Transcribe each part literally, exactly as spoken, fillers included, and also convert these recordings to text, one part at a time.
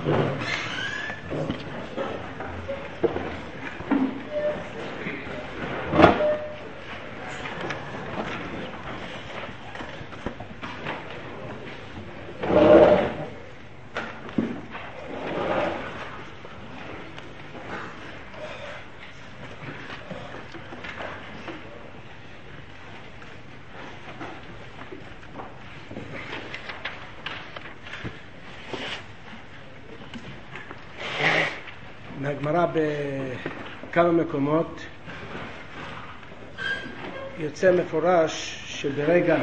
מהגמרא בכמה מקומות יוצא מפורש שברגע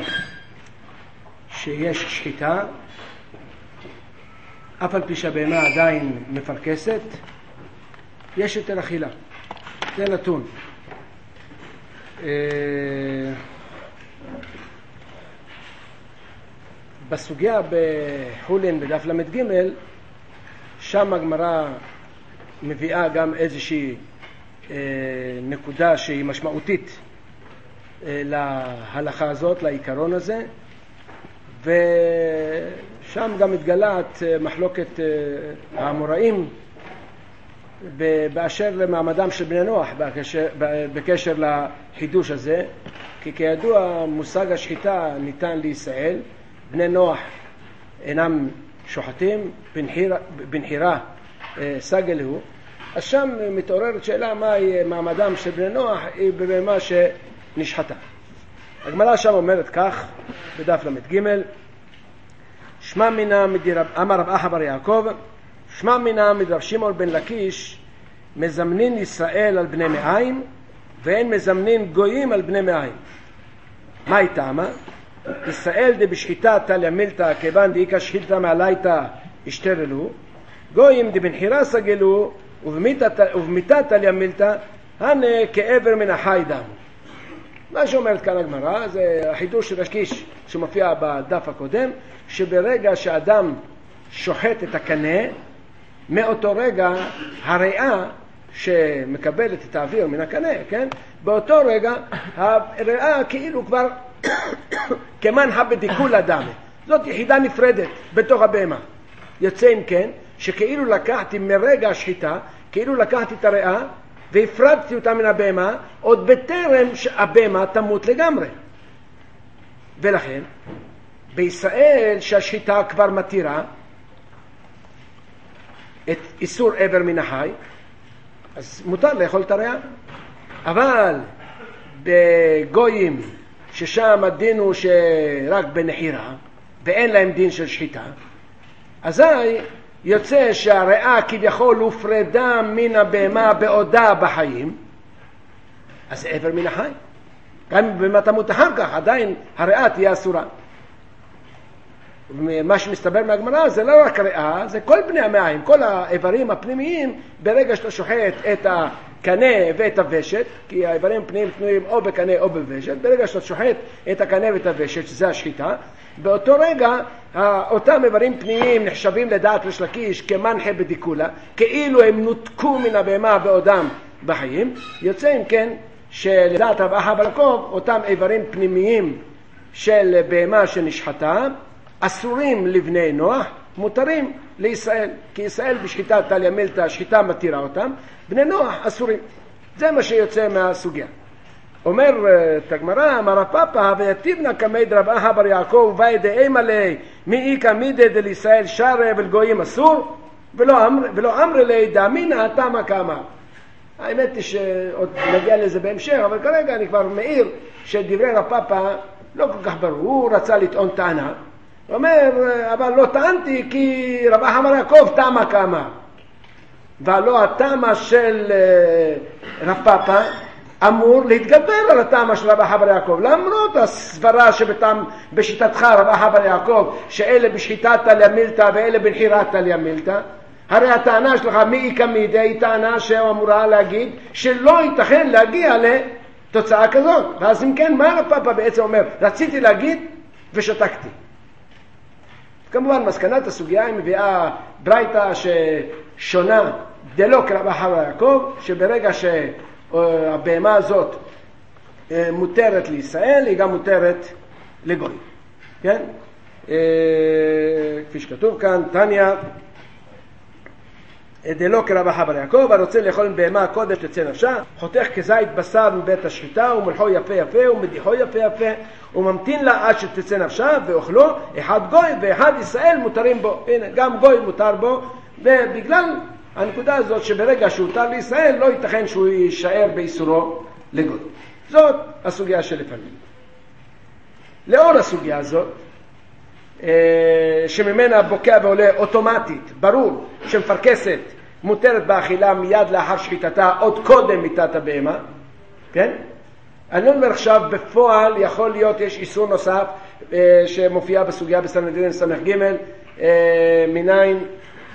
שיש שחיטה, אף על פי שהבהמה עדיין מפרכסת, יש יותר אכילה. זה נתון. בסוגיה בחולין בדף למד ג' שם הגמרא מביאה גם איזושהי אה, נקודה שהיא משמעותית אה, להלכה הזאת, לעיקרון הזה, ושם גם מתגלת אה, מחלוקת אה, האמוראים באשר למעמדם של בני נוח בקשר, בקשר לחידוש הזה, כי כידוע מושג השחיטה ניתן לישראל, בני נוח אינם שוחטים, בנחירה, בנחירה סגל הוא, אז שם מתעוררת שאלה מהי מעמדם של בני נוח היא בבהמה שנשחטה. הגמרא שם אומרת כך בדף למד ג' שמע מינה מדרב אמר רב אחא בר יעקב שמע מינה מדרב שמעון בן לקיש מזמנין ישראל על בני מאיים ואין מזמנין גויים על בני מאיים. מה היא טעמה? ישראל דבשחיטה תליה מילתא כיוון דאיכא שחיטתא מעלייתא השתרלו, גויים דבנחירה סגלו ובמיתה תליה מילתא הנה כעבר מן החי דם. מה שאומרת כאן הגמרא זה החידוש של לקיש שמופיע בדף הקודם, שברגע שאדם שוחט את הקנה, מאותו רגע הריאה שמקבלת את האוויר מן הקנה, כן? באותו רגע הריאה כאילו כבר כמנחה בדיקול אדם. זאת יחידה נפרדת בתוך הבהמה. יוצא אם כן שכאילו לקחתי מרגע השחיטה, כאילו לקחתי את הריאה והפרדתי אותה מן הבהמה עוד בטרם שהבהמה תמות לגמרי. ולכן בישראל שהשחיטה כבר מתירה את איסור עבר מן החי, אז מותר לאכול את הריאה. אבל בגויים ששם הדין הוא שרק בנחירה ואין להם דין של שחיטה, אזי יוצא שהריאה כביכול הופרדה מן הבהמה בעודה בחיים, אז זה עבר מן החי. גם אם הבהמה תמות אחר כך עדיין הריאה תהיה אסורה. מה שמסתבר מהגמרא זה לא רק הריאה, זה כל בני המעיים, כל האיברים הפנימיים. ברגע שאתה שוחט את הקנה ואת הוושת, כי האיברים הפנימיים תנויים או בקנה או בוושת, ברגע שאתה שוחט את הקנה ואת הוושת, שזה השחיטה, באותו רגע אותם איברים פנימיים נחשבים לדעת ריש לקיש כמנחה בדיקולה, כאילו הם נותקו מן הבהמה בעודם בחיים. יוצא אם כן שלדעת רב אחא בר יעקב אותם איברים פנימיים של בהמה שנשחטה אסורים לבני נוח, מותרים לישראל, כי ישראל בשחיטה תליה מילתא שחיטה מתירה אותם, בני נוח אסורים. זה מה שיוצא מהסוגיה. אומר את הגמרא, אמר רב פאפא ויתיבנה כמד רב אחא בר יעקב ובאי דאימא ליה מאיכא מידי דלישראל שרע ולגויים אסור ולא אמר ולא אמר ליה דאמינא תמה כאמר. האמת היא שעוד נגיע לזה בהמשך, אבל כרגע אני כבר מעיר שדברי רב פאפא לא כל כך ברור. הוא רצה לטעון טענה, הוא אומר אבל לא טענתי כי רב אחא בר יעקב תמה כאמר, ולא התמה של רב פאפא אמור להתגבר על הטעמה של רב אחא בר יעקב, למרות הסברה שבתם בשיטתך רב אחא בר יעקב שאלה בשחיטה תליה מילתא ואלה בנחירה תליה מילתא. הרי הטענה שלך מאיכא מידי היא טענה שאמורה להגיד שלא ייתכן להגיע לתוצאה כזאת. ואז אם כן, מה רב פאפא בעצם אומר? רציתי להגיד ושתקתי. כמובן מסקנת הסוגיה היא מביאה ברייתא ששונה דלא כרב אחא בר יעקב, שברגע שהבהמה הזאת מותרת לישראל היא גם מותרת לגוי, כן? כפי שכתוב כאן, תניא דלא כרבחה בר יעקב, הרוצה לאכול בהמה קודם שתצא נפשה, חותך כזית בשר מבית השחיטה, ומלחו יפה יפה, ומדיחו יפה יפה, וממתין לה עד שתצא נפשה, ואוכלו, אחד גוי ואחד ישראל מותרים בו. הנה, גם גוי מותר בו, ובגלל הנקודה הזאת שברגע שהותר לישראל, לא ייתכן שהוא יישאר באיסורו לגוי. זאת הסוגיה שלפנים. לאור הסוגיה הזאת, שממנה בוקע ועולה אוטומטית, ברור שמפרקסת מותרת באכילה מיד לאחר שחיטתה, עוד קודם מיתת הבהמה, כן? אני אומר עכשיו, בפועל יכול להיות, יש איסור נוסף שמופיע בסוגיה בסנהדרין סמך ג' מניין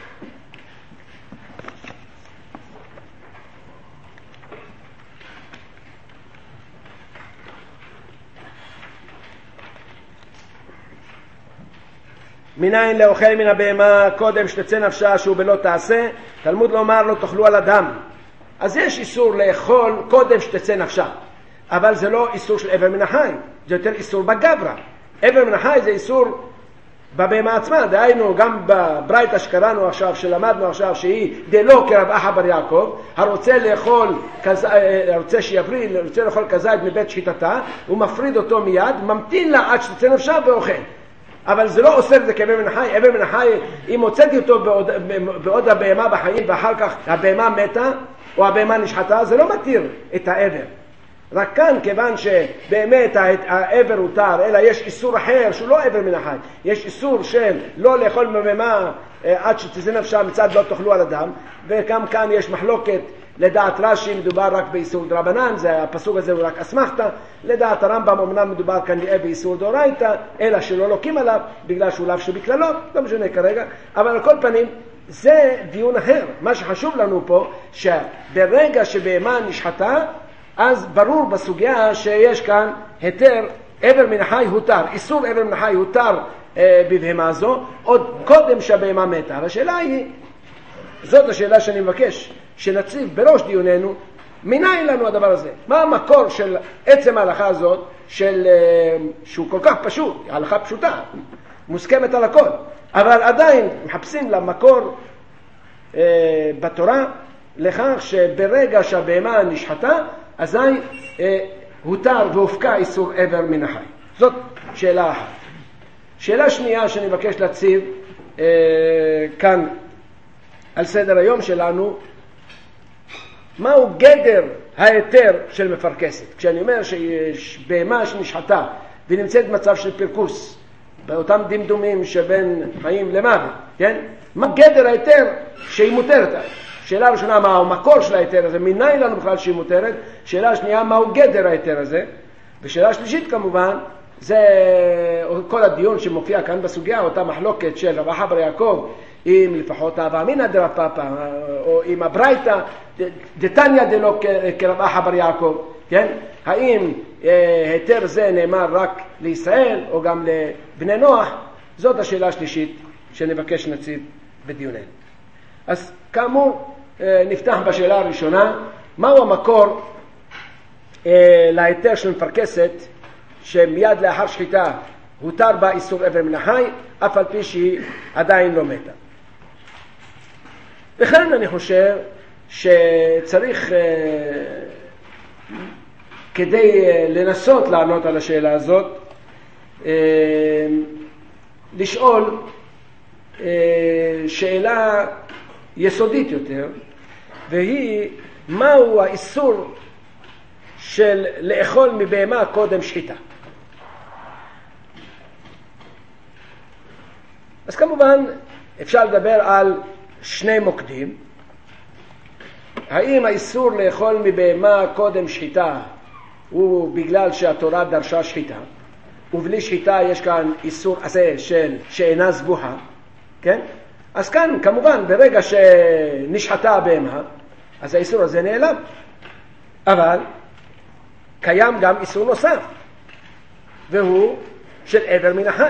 מניין לאוכל מן הבהמה קודם שתצא נפשה שהוא בלא תעשה, תלמוד לומר לו תאכלו על הדם. אז יש איסור לאכול קודם שתצא נפשה, אבל זה לא איסור של עבר מן החי, זה יותר איסור בגברה. עבר מן החי זה איסור בבהמה עצמה, דהיינו גם בברייתא שקראנו עכשיו, שלמדנו עכשיו, שהיא דלא כרבחה בר יעקב, הרוצה לאכול, הרוצה שיבריא, הרוצה לאכול כזית מבית שחיטתה, הוא מפריד אותו מיד, ממתין לה עד שתצא נפשה ואוכל. אבל זה לא עושה את זה כעבר מן החי. עבר מן החי, אם הוצאתי אותו בעוד, בעוד הבהמה בחיים ואחר כך הבהמה מתה או הבהמה נשחטה, זה לא מתיר את העבר. רק כאן, כיוון שבאמת העבר הותר, אלא יש איסור אחר שהוא לא עבר מן החי, יש איסור של לא לאכול בבהמה עד שתצא נפשה מצד לא תאכלו על הדם, וגם כאן יש מחלוקת. לדעת רש"י מדובר רק באיסור דרבנן, זה הפסוק הזה הוא רק אסמכתא. לדעת הרמב"ם אמנם מדובר כנראה באיסור דאורייתא, אלא שלא לוקים עליו בגלל שהוא לאו שבכללות, לא משנה כרגע. אבל על כל פנים זה דיון אחר. מה שחשוב לנו פה, שברגע שבהמה נשחטה, אז ברור בסוגיה שיש כאן היתר, עבר מן החי הותר, איסור עבר מן החי הותר אה, בבהמה זו, עוד קודם שהבהמה מתה. והשאלה היא, זאת השאלה שאני מבקש שנציב בראש דיוננו, מניין לנו הדבר הזה? מה המקור של עצם ההלכה הזאת, של, שהוא כל כך פשוט, ההלכה פשוטה, מוסכמת על הכל, אבל עדיין מחפשים לה מקור אה, בתורה, לכך שברגע שהבהמה נשחטה, אזי אה, הותר והופקע איסור עבר מן החי. זאת שאלה אחת. שאלה שנייה שאני מבקש להציב אה, כאן על סדר היום שלנו, מהו גדר ההיתר של מפרקסת? כשאני אומר שיש בהמה שנשחטה ונמצאת במצב של פרקוס, באותם דמדומים שבין חיים למוות, כן? מה גדר ההיתר שהיא מותרת? שאלה ראשונה, מה המקור של ההיתר הזה? מניין לנו בכלל שהיא מותרת? שאלה שנייה, מהו גדר ההיתר הזה? ושאלה שלישית כמובן, זה כל הדיון שמופיע כאן בסוגיה, אותה מחלוקת של רבחה בר יעקב, אם לפחות אבא אמינא דרב פאפא, או עם הברייתא דתניא דלא כרבחה בר יעקב, כן? האם היתר זה נאמר רק לישראל או גם לבני נוח? זאת השאלה השלישית שנבקש נציב בדיוננו. אז כאמור, נפתח בשאלה הראשונה, מהו המקור להיתר של מפרקסת שמיד לאחר שחיטה הותר בה איסור עבר מן החי, אף על פי שהיא עדיין לא מתה? וכן אני חושב שצריך כדי לנסות לענות על השאלה הזאת, לשאול שאלה יסודית יותר, והיא מהו האיסור של לאכול מבהמה קודם שחיטה. אז כמובן אפשר לדבר על שני מוקדים. האם האיסור לאכול מבהמה קודם שחיטה הוא בגלל שהתורה דרשה שחיטה, ובלי שחיטה יש כאן איסור עשה של שאינה זבוחה, כן? אז כאן כמובן ברגע שנשחטה הבהמה, אז האיסור הזה נעלם. אבל קיים גם איסור נוסף, והוא של עבר מן החי.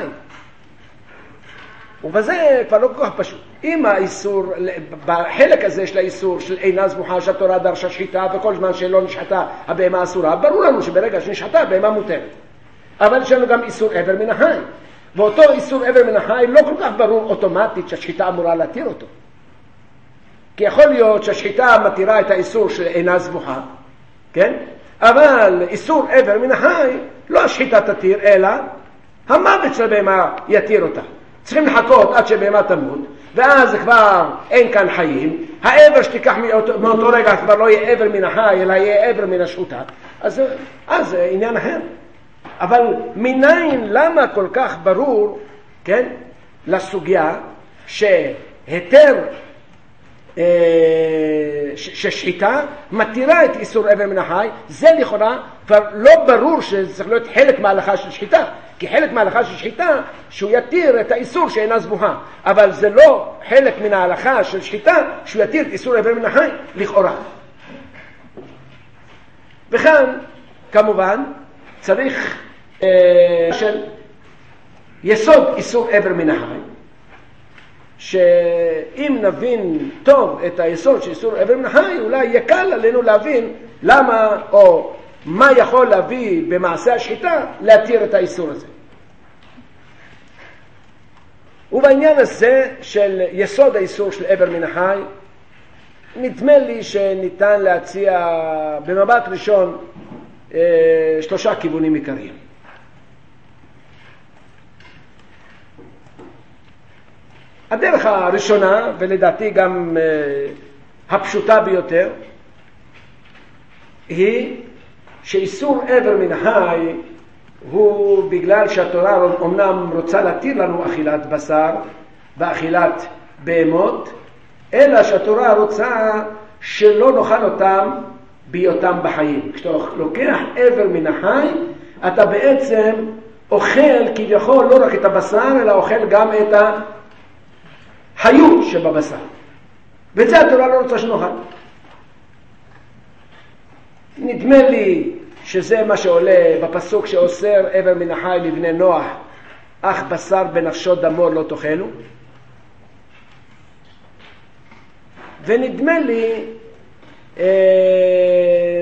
ובזה כבר לא כל כך פשוט. אם האיסור, בחלק הזה של האיסור של אינה זבוחה שהתורה דרשה שחיטה, וכל זמן שלא נשחטה הבהמה אסורה, ברור לנו שברגע שנשחטה הבהמה מותרת. אבל יש לנו גם איסור עבר מן החי. ואותו איסור עבר מן החי לא כל כך ברור אוטומטית שהשחיטה אמורה להתיר אותו. כי יכול להיות שהשחיטה מתירה את האיסור שאינה זבוחה, כן? אבל איסור עבר מן החי, לא השחיטה תתיר, אלא המוות של הבהמה יתיר אותה. צריכים לחכות עד שבהמה תמות, ואז כבר אין כאן חיים. העבר שתיקח מאותו, מאותו רגע כבר לא יהיה עבר מן החי, אלא יהיה עבר מן השחוטה. אז, אז זה עניין אחר. אבל מניין, למה כל כך ברור, כן, לסוגיה שהיתר, אה, ששחיטה מתירה את איסור עבר מן החי, זה לכאורה כבר לא ברור שזה צריך להיות חלק מההלכה של שחיטה, כי חלק מההלכה של שחיטה שהוא יתיר את האיסור שאינה זבוחה, אבל זה לא חלק מן ההלכה של שחיטה שהוא יתיר את איסור עבר מן החי לכאורה. וכאן כמובן צריך אה, של יסוד איסור עבר מן החי, שאם נבין טוב את היסוד של איסור עבר מן החי, אולי יקל עלינו להבין למה או מה יכול להביא במעשה השחיטה להתיר את האיסור הזה. ובעניין הזה של יסוד האיסור של עבר מן החי, נדמה לי שניתן להציע במבט ראשון אה, שלושה כיוונים עיקריים. הדרך הראשונה, ולדעתי גם uh, הפשוטה ביותר, היא שאיסור עבר מן החי הוא בגלל שהתורה אומנם רוצה להתיר לנו אכילת בשר ואכילת בהמות, אלא שהתורה רוצה שלא נאכל אותם בהיותם בחיים. כשאתה לוקח עבר מן החי, אתה בעצם אוכל כביכול לא רק את הבשר, אלא אוכל גם את ה... חיות שבבשר, ואת זה התורה לא רוצה שנאכל. נדמה לי שזה מה שעולה בפסוק שאוסר עבר מן החי לבני נוח, אך בשר בנפשו דמו לא תאכלו. ונדמה לי אה,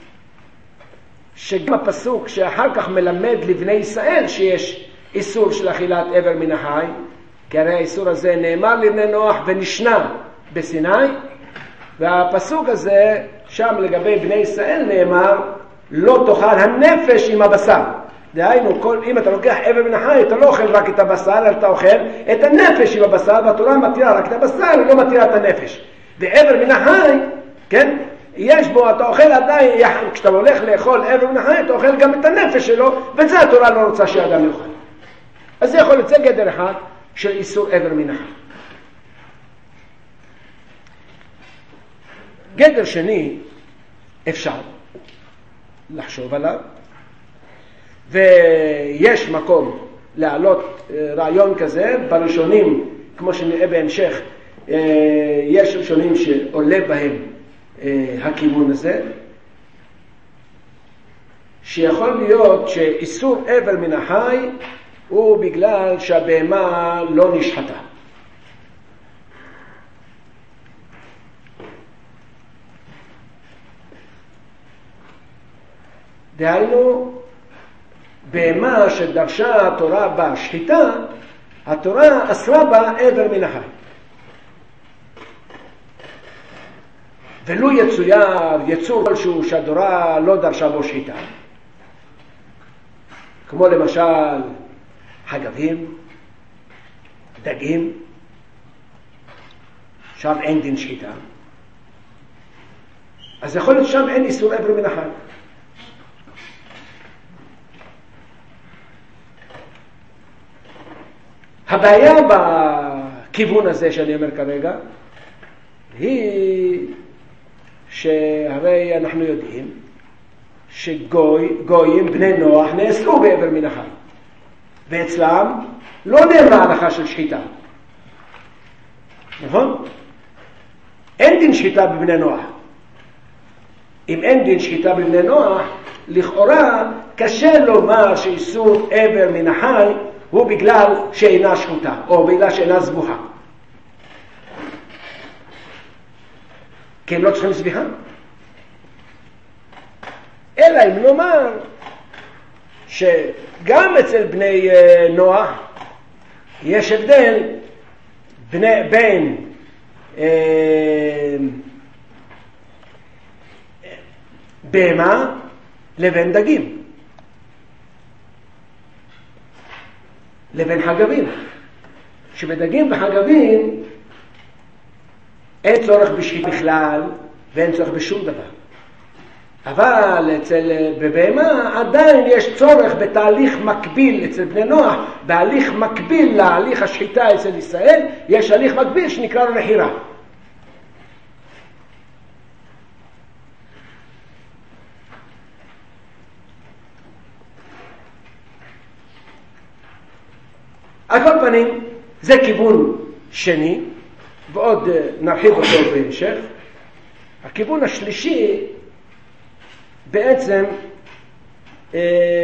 שגם הפסוק שאחר כך מלמד לבני ישראל שיש איסור של אכילת עבר מן החי, כי הרי האיסור הזה נאמר לבני נוח ונשנה בסיני, והפסוק הזה שם לגבי בני ישראל נאמר לא תאכל הנפש עם הבשר. דהיינו, כל, אם אתה לוקח עבר מן החי, אתה לא אוכל רק את הבשר, אלא אתה אוכל את הנפש עם הבשר, והתורה מתירה רק את הבשר, היא לא מתירה את הנפש. ועבר מן החי, כן, יש בו, אתה אוכל עדיין, כשאתה הולך לאכול עבר מן החי, אתה אוכל גם את הנפש שלו, וזה התורה לא רוצה שאדם יאכל. אז זה יכול לצא גדר אחד של איסור עבר מן החי. גדר שני אפשר לחשוב עליו, ויש מקום להעלות רעיון כזה. בראשונים, כמו שנראה בהמשך, יש ראשונים שעולה בהם הכיוון הזה, שיכול להיות שאיסור עבר מן החי הוא בגלל שהבהמה לא נשחטה. דהיינו, בהמה שדרשה התורה בשחיטה, התורה אסרה בה עבר מן החי. ולו יצויר יצור כלשהו שהתורה לא דרשה בו שחיטה, כמו למשל חגבים, דגים, שם אין דין שחיטה, אז יכול להיות שם אין איסור עבר מן החי. הבעיה בכיוון הזה שאני אומר כרגע היא שהרי אנחנו יודעים שגויים בני נוח נאסרו בעבר מן החי, ואצלם לא נאמרה הלכה של שחיטה, נכון? אין דין שחיטה בבני נוח. אם אין דין שחיטה בבני נוח, לכאורה קשה לומר שאיסור עבר מן החי הוא בגלל שאינה שחוטה, או בגלל שאינה זבוחה. כי הם לא צריכים זביחה. אלא אם נאמר שגם אצל בני נוח יש הבדל בני, בין בהמה לבין דגים, לבין חגבים. שבדגים וחגבים אין צורך בשחיטה בכלל ואין צורך בשום דבר. אבל אצל בבהמה עדיין יש צורך בתהליך מקביל אצל בני נוח, בהליך מקביל להליך השחיטה אצל ישראל, יש הליך מקביל שנקרא לו נחירה. על כל פנים, זה כיוון שני, ועוד נרחיב אותו בהמשך. הכיוון השלישי בעצם אה,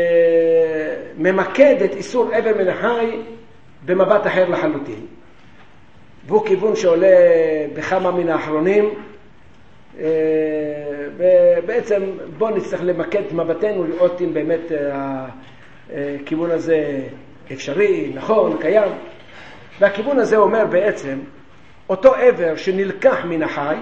ממקד את איסור אבר מן החי במבט אחר לחלוטין. והוא כיוון שעולה בכמה מן האחרונים. אה, ובעצם בוא נצטרך למקד את מבטנו, לראות אם באמת הכיוון הזה אפשרי, נכון, קיים. והכיוון הזה אומר בעצם, אותו עבר שנלקח מן החי,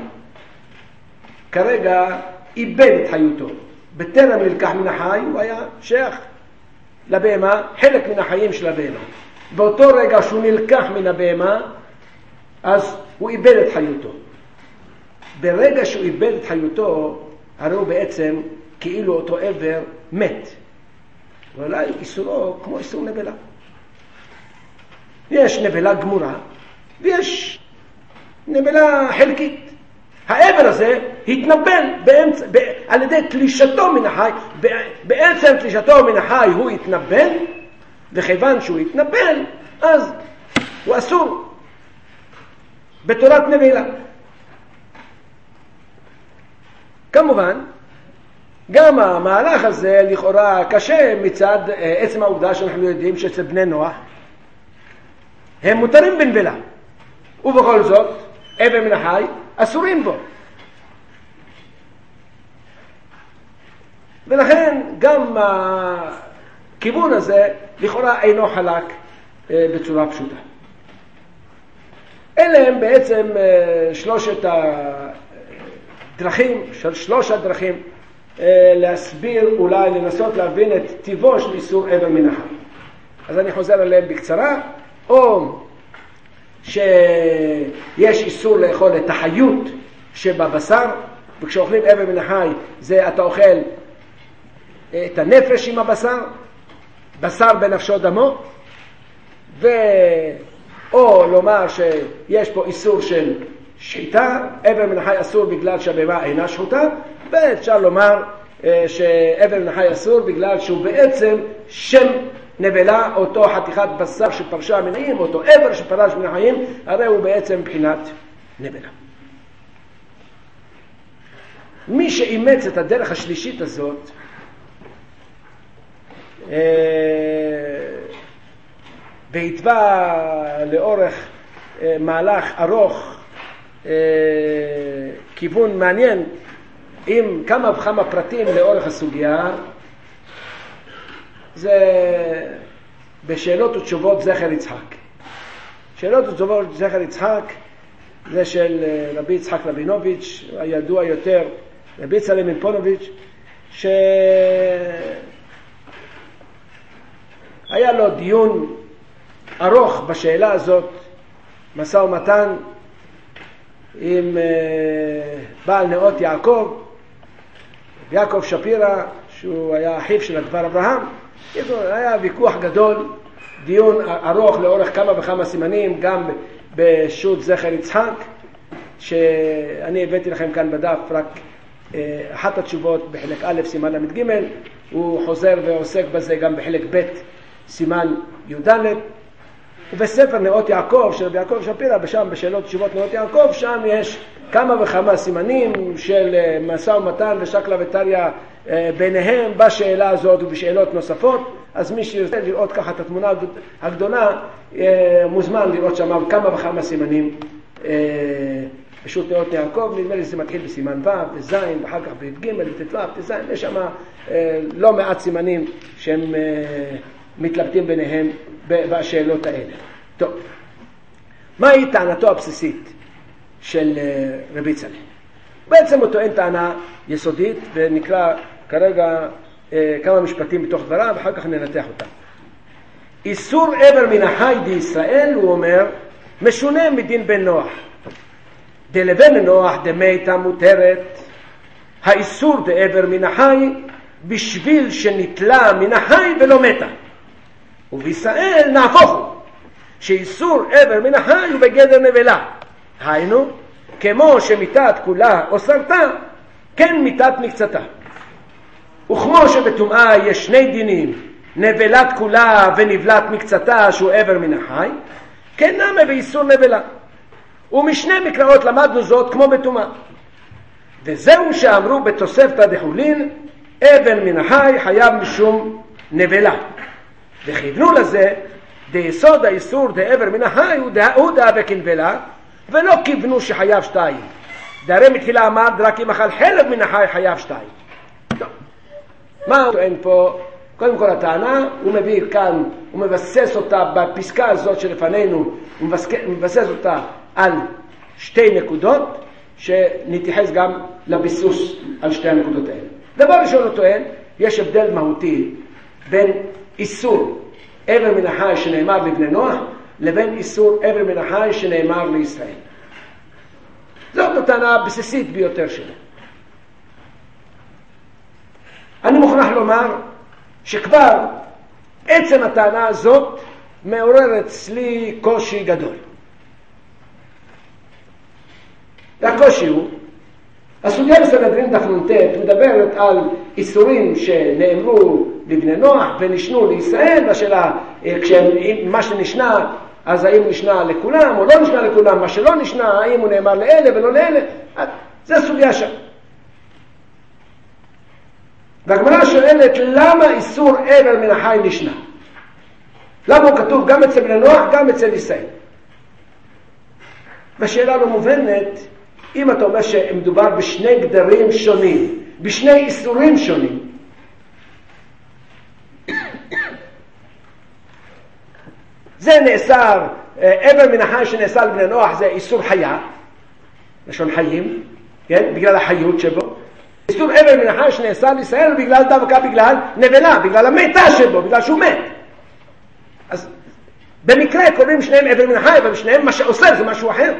כרגע איבד את חיותו. בטרם נלקח מן החי, הוא היה שייך לבהמה, חלק מן החיים של הבהמה. באותו רגע שהוא נלקח מן הבהמה, אז הוא איבד את חיותו. ברגע שהוא איבד את חיותו, הרי הוא בעצם כאילו אותו עבר מת. ואולי איסורו כמו איסור נבלה. יש נבלה גמורה, ויש נבלה חלקית. העבר הזה התנבל באמצע, ב, על ידי תלישתו מן החי, בעצם תלישתו מן החי הוא התנבל, וכיוון שהוא התנבל, אז הוא אסור בתורת נבלה. כמובן, גם המהלך הזה לכאורה קשה מצד עצם העובדה שאנחנו יודעים שאצל בני נוח הם מותרים בנבלה, ובכל זאת עבר מן החי אסורים בו. ולכן גם הכיוון הזה לכאורה אינו חלק בצורה פשוטה. אלה הם בעצם שלושת הדרכים, של שלוש הדרכים להסביר, אולי לנסות להבין את טיבו של איסור עבר מן החי. אז אני חוזר עליהם בקצרה. או שיש איסור לאכול את החיות שבבשר, וכשאוכלים עבר מן החי זה אתה אוכל את הנפש עם הבשר, בשר בנפשו דמו, ו... או לומר שיש פה איסור של שחיטה, עבר מן החי אסור בגלל שהבהמה אינה שחוטה, ואפשר לומר שעבר מן החי אסור בגלל שהוא בעצם שם נבלה, אותו חתיכת בשר שפרשה מן החיים, אותו עבר שפרש מן החיים, הרי הוא בעצם מבחינת נבלה. מי שאימץ את הדרך השלישית הזאת, והתווה לאורך מהלך ארוך כיוון מעניין עם כמה וכמה פרטים לאורך הסוגיה, זה בשאלות ותשובות זכר יצחק. שאלות ותשובות זכר יצחק זה של רבי יצחק רבינוביץ', הידוע יותר רבי יצחק מפונוביץ', שהיה לו דיון ארוך בשאלה הזאת, משא ומתן עם בעל נאות יעקב, יעקב שפירא, שהוא היה אחיו של הדבר אברהם. היה ויכוח גדול, דיון ארוך לאורך כמה וכמה סימנים, גם בשו"ת זכר יצחק, שאני הבאתי לכם כאן בדף רק אחת התשובות בחלק א' סימן למד ג', הוא חוזר ועוסק בזה גם בחלק ב' סימן י"ד, ובספר נאות יעקב של רבי יעקב שפירא, בשם בשאלות תשובות נאות יעקב, שם יש כמה וכמה סימנים של משא ומתן ושקלא וטריא ביניהם בשאלה הזאת ובשאלות נוספות. אז מי שירצה לראות ככה את התמונה הגדולה מוזמן לראות שם כמה וכמה סימנים בשו"ת נאות יעקב. נדמה לי שזה מתחיל בסימן ו' וז' ואחר כך בג' וט"ו וז', יש שם לא מעט סימנים שהם מתלבטים ביניהם בשאלות האלה. טוב, מהי טענתו הבסיסית של רבי צלאל. בעצם הוא טוען טענה יסודית, ונקרא כרגע כמה משפטים בתוך דבריו, ואחר כך ננתח אותם. איסור עבר מן החי בישראל, הוא אומר, משונה מדין בן נוח. דלבן נוח דמייתה מותרת, האיסור דעבר מן החי בשביל שנטלה מן החי ולא מתה. ובישראל נהפוך הוא, שאיסור עבר מן החי הוא בגדר נבלה. היינו, כמו שמיתת כולה או סרטה, כן מיתת מקצתה. וכמו שבטומאה יש שני דינים, נבלת כולה ונבלת מקצתה שהוא עבר מן החי, כן נמה באיסור נבלה. ומשני מקראות למדנו זאת כמו בטומאה. וזהו שאמרו בתוספתא דחולין, עבר מן החי חייב משום נבלה. וכיוונו לזה, דיסוד האיסור דעבר מן החי הוא דהווה כנבלה, ולא כיוונו שחייב שתיים. דהרי מתחילה אמרת רק אם אכל חלב מן החי חייב שתיים. טוב. מה הוא טוען פה? קודם כל הטענה, הוא מביא כאן, הוא מבסס אותה בפסקה הזאת שלפנינו, הוא מבסס אותה על שתי נקודות, שנתייחס גם לביסוס על שתי הנקודות האלה. דבר ראשון הוא טוען, יש הבדל מהותי בין איסור עבר מן החי שנאמר לבני נוח, לבין איסור עבר מן החי שנאמר לישראל. זאת הטענה הבסיסית ביותר שלה. אני מוכרח לומר שכבר עצם הטענה הזאת מעוררת אצלי קושי גדול. והקושי הוא, הסוגיה בסנהדרין דף נ"ט מדברת על איסורים שנאמרו לבני נוח ונשנו לישראל, והשאלה, כשמה שנשנה, אז האם נשנה לכולם או לא נשנה לכולם, מה שלא נשנה, האם הוא נאמר לאלה ולא לאלה, זה הסוגיה שם. והגמרא שואלת למה איסור עבר מן החי נשנה? למה הוא כתוב גם אצל בני נוח, גם אצל ישראל? והשאלה לא מובנת, אם אתה אומר שמדובר בשני גדרים שונים, בשני איסורים שונים, זה נאסר, עבר מן החי שנאסר לבני נוח זה איסור חיה, לשון חיים, כן? בגלל החיות שבו. איסור עבר מן החי שנאסר לישראל בגלל דווקא בגלל נבלה, בגלל המתה שבו, בגלל שהוא מת. אז במקרה קוראים שניהם עבר מן החי, אבל שניהם מה שעושה זה משהו אחר.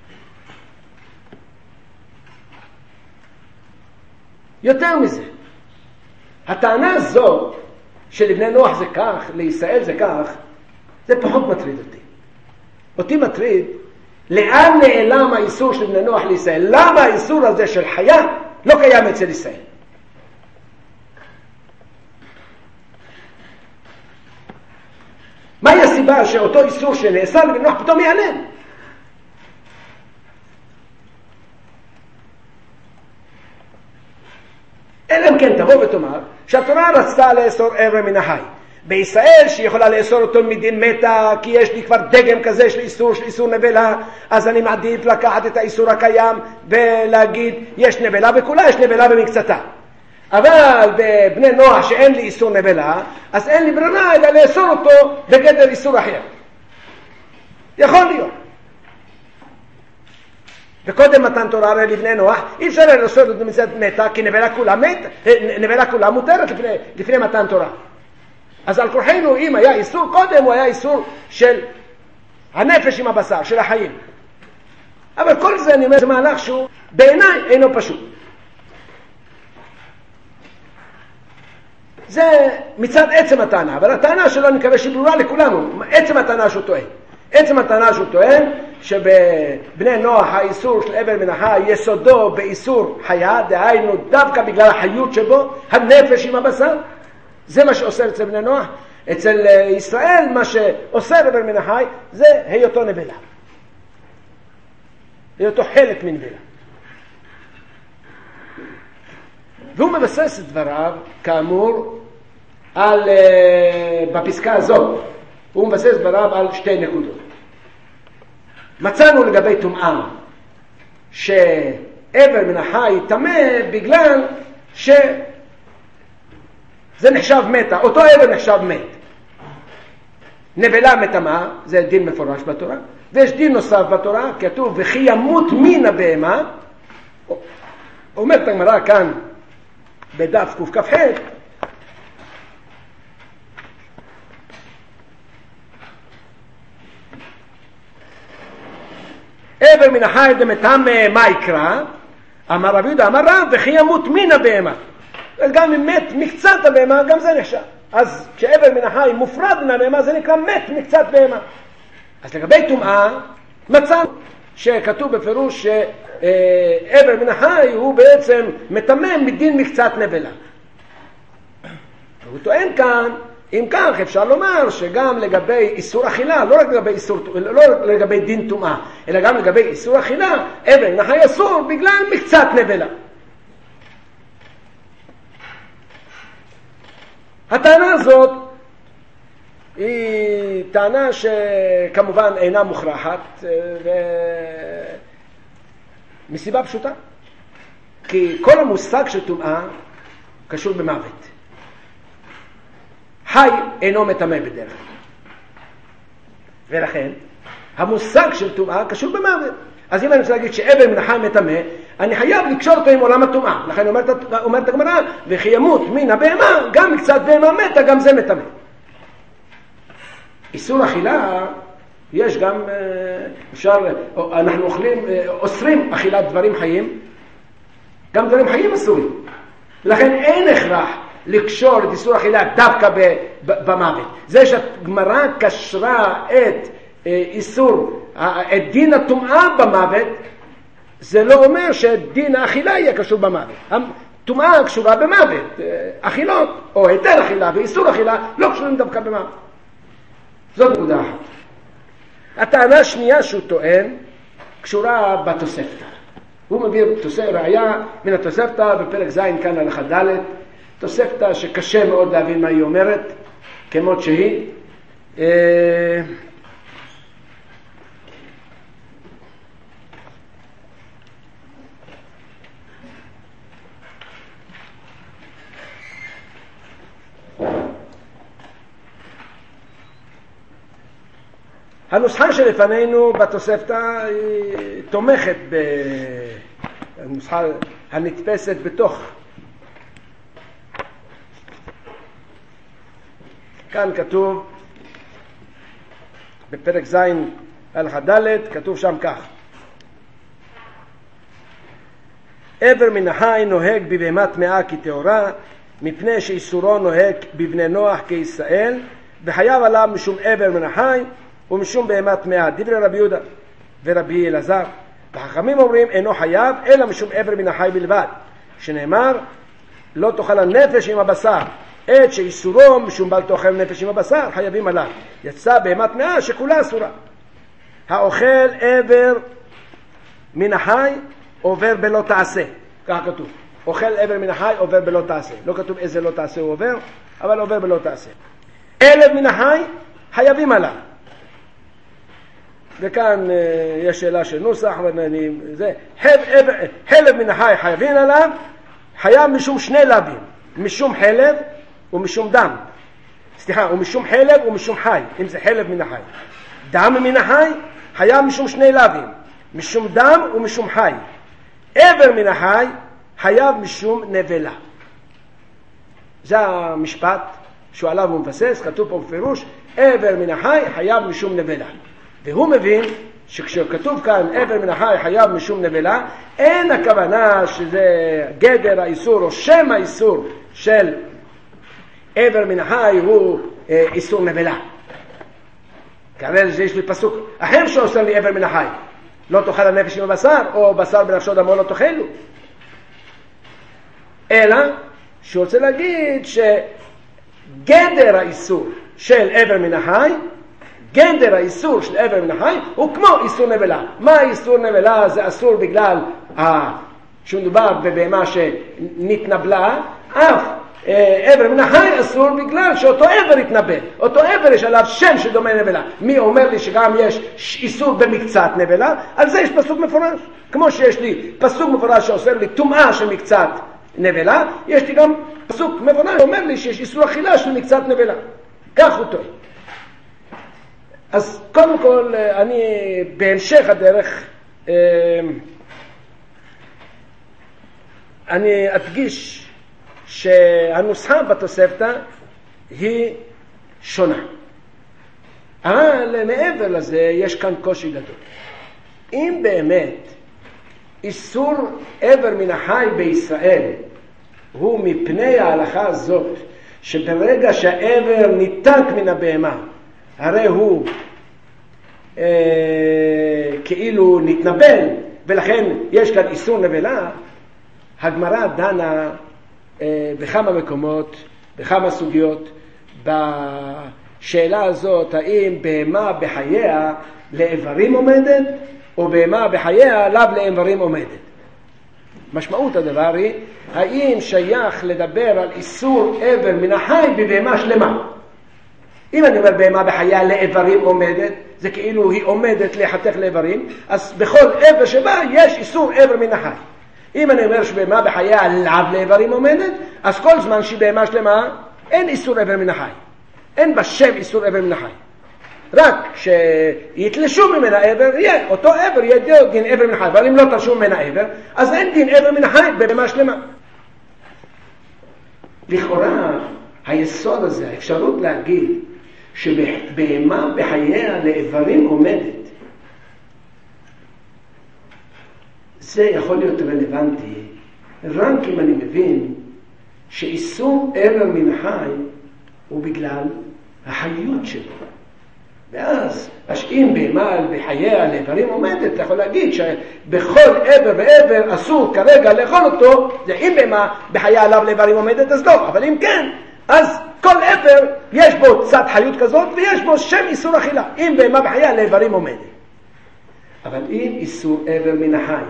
יותר מזה, הטענה הזאת שלבני נוח זה כך, לישראל זה כך, זה פחות מטריד אותי. אותי מטריד, לאן נעלם האיסור של בני נוח לישראל? למה האיסור הזה של חיה לא קיים אצל ישראל? מהי הסיבה שאותו איסור שנאסר לבני נוח פתאום ייעלם? אלא אם כן תבוא ותאמר שהתורה רצתה לאסור עבר מן החי. בישראל שיכולה לאסור אותו מדין מתה, כי יש לי כבר דגם כזה של איסור, של איסור נבלה, אז אני מעדיף לקחת את האיסור הקיים ולהגיד יש נבלה בכולה, יש נבלה במקצתה. אבל בבני נוח שאין לי איסור נבלה, אז אין לי ברירה אלא לאסור אותו בגדר איסור אחר. יכול להיות. וקודם מתן תורה הרי לבני נוח, אי אפשר לאסור אותו מצד מתה, כי נבלה כולה מתה, נבלה כולה מותרת לפני, לפני מתן תורה. אז על כורחנו, אם היה איסור קודם, הוא היה איסור של הנפש עם הבשר, של החיים. אבל כל זה אני אומר, זה מהלך שהוא בעיניי אינו פשוט. זה מצד עצם הטענה, אבל הטענה שלו אני מקווה שהיא ברורה לכולנו, עצם הטענה שהוא טוען. עצם הטענה שהוא טוען שבבני נוח האיסור של עבר מן החי יסודו באיסור חיה, דהיינו דווקא בגלל החיות שבו, הנפש עם הבשר, זה מה שעושה אצל בני נוח. אצל ישראל מה שעושה עבר מן החי זה היותו נבלה, היותו חלק מנבלה. והוא מבסס את דבריו כאמור על, בפסקה הזאת הוא מבסס את דבריו על שתי נקודות. מצאנו לגבי טומאה שעבר מן החי טמא בגלל ש זה נחשב מתה, אותו עבר נחשב מת. נבלה מטמאה, זה דין מפורש בתורה, ויש דין נוסף בתורה, כתוב וכי ימות מן הבהמה, אומרת הגמרא כאן בדף קכ"ח, עבר מן החי דמטמא מה יקרא? אמר רב יהודה אמר רב וכי ימות מן הבהמה. גם אם מת מקצת הבהמה גם זה נחשב. אז כשעבר מן החי מופרד מן הבהמה זה נקרא מת מקצת בהמה. אז לגבי טומאה מצאנו שכתוב בפירוש שעבר מן החי הוא בעצם מטמא מדין מקצת נבלה. הוא טוען כאן, אם כך אפשר לומר שגם לגבי איסור אכילה, לא רק לגבי, איסור, לא רק לגבי דין טומאה, אלא גם לגבי איסור אכילה, עבר מן החי אסור בגלל מקצת נבלה. הטענה הזאת היא טענה שכמובן אינה מוכרחת, מסיבה פשוטה. כי כל המושג של טומאה קשור במוות. חי אינו מטמא בדרך. ולכן, המושג של טומאה קשור במוות. אז אם אני רוצה להגיד שעבר מן החי מטמא, אני חייב לקשור אותו עם עולם הטומאה. לכן אומרת, אומרת הגמרא, וכי ימות מן הבהמה, גם מקצת בהמה מתה, גם זה מטמא. איסור אכילה, יש גם, אפשר, אנחנו אוכלים, אוסרים אכילת דברים חיים, גם דברים חיים אסורים. לכן אין הכרח לקשור את איסור אכילה דווקא במוות. זה שהגמרא קשרה את איסור, את דין הטומאה במוות, זה לא אומר שדין האכילה יהיה קשור במוות. הטומאה קשורה במוות. אכילות, או היתר אכילה ואיסור אכילה, לא קשורים דווקא במוות. זאת נקודה אחת. הטענה השנייה שהוא טוען קשורה בתוספתא. הוא מביא ראיה מן התוספתא בפרק ז' כאן הלכה ד', תוספתא שקשה מאוד להבין מה היא אומרת, כמות שהיא. הנוסחה שלפנינו בתוספתא היא תומכת בנוסחה הנתפסת בתוך. כאן כתוב בפרק ז' הלכה ד', כתוב שם כך: עבר מן החי נוהג בבהמה טמאה כטהורה, מפני שאיסורו נוהג בבני נוח כישראל, וחייב עליו משום עבר מן החי ומשום בהמה טמאה. דברי רבי יהודה ורבי אלעזר. והחכמים אומרים אינו חייב אלא משום עבר מן החי בלבד, שנאמר לא תאכל הנפש עם הבשר, עת שאיסורו משום בל תאכל נפש עם הבשר חייבים עליו. יצא בהמה טמאה שכולה אסורה. האוכל עבר מן החי עובר בלא תעשה, כך כתוב. אוכל עבר מן החי עובר בלא תעשה. לא כתוב איזה לא תעשה הוא עובר, אבל עובר בלא תעשה. עלב מן החי חייבים עליו. וכאן uh, יש שאלה של נוסח, ואני, זה, חלב מן החי חייבים עליו, חייב משום שני לבים, משום חלב ומשום דם. סליחה, ומשום חלב ומשום חי, אם זה חלב מן החי. דם מן החי חייב משום שני לבים, משום דם ומשום חי. עבר מן החי חייב משום נבלה. זה המשפט שהוא עליו הוא מבסס, כתוב פה בפירוש, עבר מן החי חייב משום נבלה. והוא מבין שכשכתוב כאן עבר מן החי חייב משום נבלה, אין הכוונה שזה גדר האיסור או שם האיסור של עבר מן החי הוא אה, איסור נבלה. כרגע שיש לי פסוק אחר שעושה לי עבר מן החי, לא תאכל הנפש עם הבשר, או בשר בנפשו דמו לא תאכלו. אלא שהוא רוצה להגיד שגדר האיסור של עבר מן החי, גדר האיסור של עבר מן החי הוא כמו איסור נבלה. מה איסור נבלה? זה אסור בגלל אה, שמדובר בבהמה שנתנבלה, אף אה, עבר מן החי אסור בגלל שאותו עבר התנבל. אותו עבר יש עליו שם שדומה נבלה. מי אומר לי שגם יש איסור במקצת נבלה? על זה יש פסוק מפורש. כמו שיש לי פסוק מפורש שאוסר לי טומאה של מקצת נבלה, יש לי גם פסוק מפורש שאומר לי שיש איסור אכילה של מקצת נבלה. כך הוא טוב. אז קודם כל, אני בהמשך הדרך, אני אדגיש שהנוסחה בתוספתא היא שונה. אבל מעבר לזה יש כאן קושי גדול. אם באמת איסור עבר מן החי בישראל הוא מפני ההלכה הזאת, שברגע שהעבר ניתק מן הבהמה, הרי הוא אה, כאילו נתנבל, ולכן יש כאן איסור נבלה, הגמרא דנה אה, בכמה מקומות, בכמה סוגיות, בשאלה הזאת, האם בהמה בחייה לאיברים עומדת, או בהמה בחייה לאו לאיברים עומדת. משמעות הדבר היא, האם שייך לדבר על איסור עבר מן החי בבהמה שלמה? אם אני אומר בהמה בחייה לאיברים עומדת, זה כאילו היא עומדת להיחתך לאיברים, אז בכל עבר שבה יש איסור עבר מן החי. אם אני אומר שבהמה בחייה לאו לאיברים עומדת, אז כל זמן שהיא בהמה שלמה, אין איסור עבר מן החי. אין בשם איסור עבר מן החי. רק שיתלשו ממנה עבר, יהיה, אותו עבר יהיה דין עבר מן החי, אבל אם לא תלשו ממנה עבר, אז אין דין עבר מן החי בבהמה שלמה. לכאורה, היסוד הזה, האפשרות להגיד שבהמה בחייה לאיברים עומדת, זה יכול להיות רלוונטי רק אם אני מבין שאיסור עבר מן החי הוא בגלל החיות שלו. ואז, אם בהמה בחייה לאיברים עומדת, אתה יכול להגיד שבכל עבר ועבר אסור כרגע לאכול אותו, זה אם בהמה בחייה עליו לאיברים עומדת, אז לא. אבל אם כן, אז כל עבר יש בו צד חיות כזאת, ויש בו שם איסור אכילה, אם בהמה בחייה לאיברים עומדת. אבל אם איסור עבר מן החי,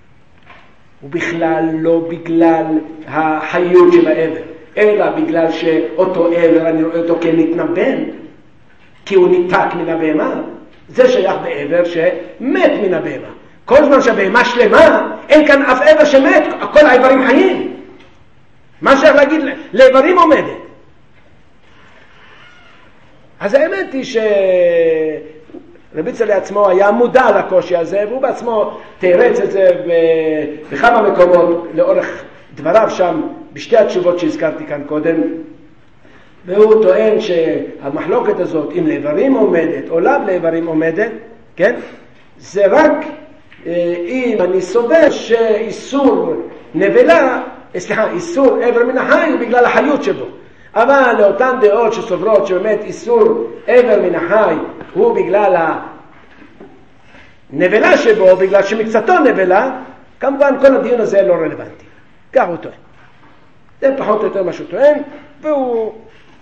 ובכלל לא בגלל החיות של העבר, אלא בגלל שאותו עבר אני רואה אותו כנתנבן, כי הוא ניתק מן הבהמה, זה שייך בעבר שמת מן הבהמה. כל זמן שהבהמה שלמה, אין כאן אף עבר שמת, כל העברים חיים. מה שייך להגיד לאיברים עומדת? אז האמת היא שרבי צלי עצמו היה מודע לקושי הזה, והוא בעצמו תירץ את זה בכמה מקומות לאורך דבריו שם, בשתי התשובות שהזכרתי כאן קודם. והוא טוען שהמחלוקת הזאת, אם לאיברים עומדת או לאו לאיברים עומדת, כן? זה רק אם אני סובר שאיסור נבלה, סליחה, איסור עבר מן החי הוא בגלל החיות שבו. אבל לאותן דעות שסוברות שבאמת איסור עבר מן החי הוא בגלל הנבלה שבו, בגלל שמקצתו נבלה, כמובן כל הדיון הזה לא רלוונטי. כך הוא טוען. זה פחות או יותר מה שהוא טוען, והוא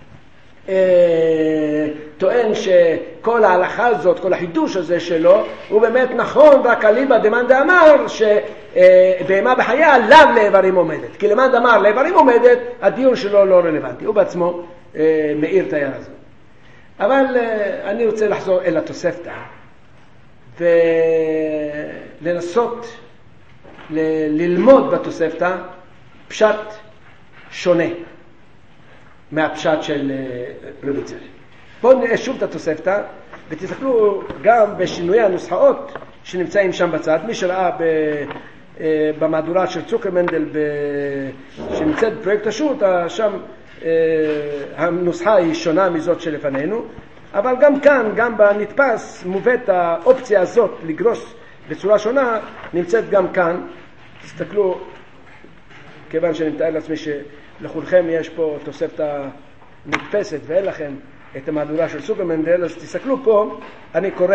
אה, טוען שכל ההלכה הזאת, כל החידוש הזה שלו, הוא באמת נכון, רק אליבא דמאן דאמר שבהמה בחייה לאו לאיברים עומדת. כי למאן דאמר לאיברים עומדת, הדיון שלו לא רלוונטי. הוא בעצמו אה, מאיר את העניין הזה. אבל אה, אני רוצה לחזור אל התוספתא, ולנסות ל- ללמוד בתוספתא פשט שונה מהפשט של רבי צלי. בואו נראה שוב את התוספתא, ותסתכלו גם בשינויי הנוסחאות שנמצאים שם בצד. מי שראה במהדורה של צוקרמנדל שנמצאת בפרויקט השו"ת, שם הנוסחה היא שונה מזאת שלפנינו, אבל גם כאן, גם בנתפס, מובאת האופציה הזאת לגרוס בצורה שונה, נמצאת גם כאן. תסתכלו, כיוון שאני מתאר לעצמי שלכולכם יש פה תוספתא נתפסת ואין לכם את המהדורה של צוקרמנדל, אז תסתכלו פה, אני קורא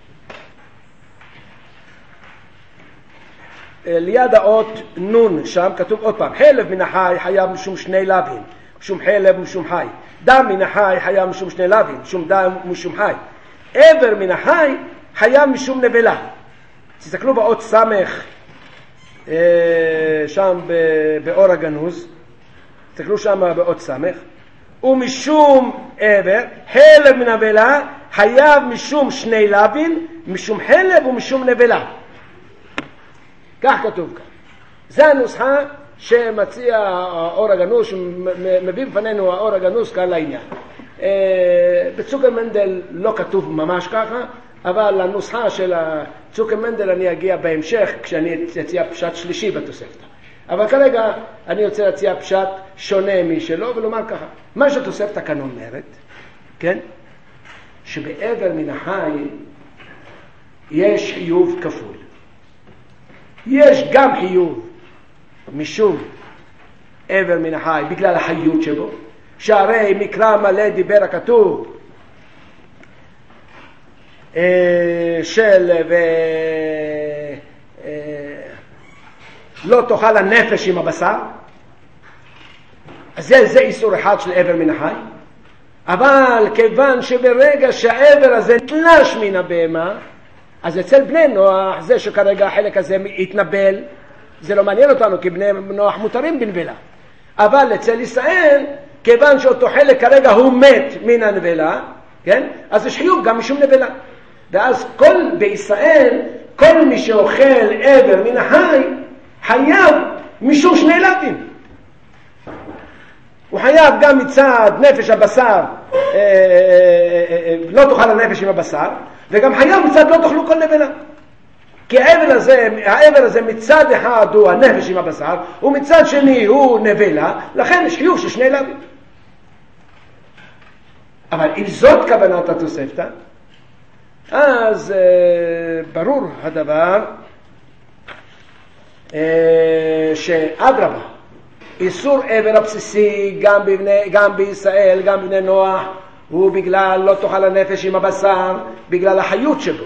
ליד האות נון, שם כתוב עוד פעם, חלב מן החי חייב משום שני לבים, משום חלב ומשום חי. דם מן החי חייב משום שני לבים, משום דם ומשום חי. עבר מן החי חייב משום נבלה. תסתכלו באות סמך, שם באור הגנוז, תסתכלו שם באות סמך, ומשום עבר, חלב מן נבלה חייב משום שני לבים, משום חלב ומשום נבלה. כך כתוב כאן. זה הנוסחה שמציע האור הגנוז, שמביא בפנינו האור הגנוז כאן לעניין. בצוקר מנדל לא כתוב ממש ככה, אבל לנוסחה של צוקר מנדל אני אגיע בהמשך כשאני אציע פשט שלישי בתוספתא. אבל כרגע אני רוצה להציע פשט שונה משלו ולומר ככה. מה שהתוספתא כאן אומרת, כן? שבעבר מן החי יש חיוב כפול. יש גם חיוב משום עבר מן החי בגלל החיות שבו, שהרי מקרא מלא דיבר הכתוב של ו... לא תאכל הנפש עם הבשר, אז זה, זה איסור אחד של עבר מן החי. אבל כיוון שברגע שהעבר הזה תלש מן הבהמה, אז אצל בני נוח זה שכרגע החלק הזה יתנבל, זה לא מעניין אותנו כי בני נוח מותרים בנבלה. אבל אצל ישראל, כיוון שאותו חלק כרגע הוא מת מן הנבלה, כן? אז יש חיוב גם משום נבלה. ואז כל בישראל, כל מי שאוכל עבר מן החי, חייב משום שני לבדים. הוא חייב גם מצד נפש הבשר, אה, אה, אה, לא תאכל הנפש עם הבשר, וגם חייב מצד לא תאכלו כל נבלה. כי העבר הזה, העבר הזה מצד אחד הוא הנפש עם הבשר, ומצד שני הוא נבלה, לכן יש חיוב של שני לבדים. אבל אם זאת כוונת התוספתא, אז אה, ברור הדבר אה, שאדרבה, איסור עבר הבסיסי גם, בבני, גם בישראל, גם בבני נוח, הוא בגלל לא תאכל הנפש עם הבשר, בגלל החיות שבו.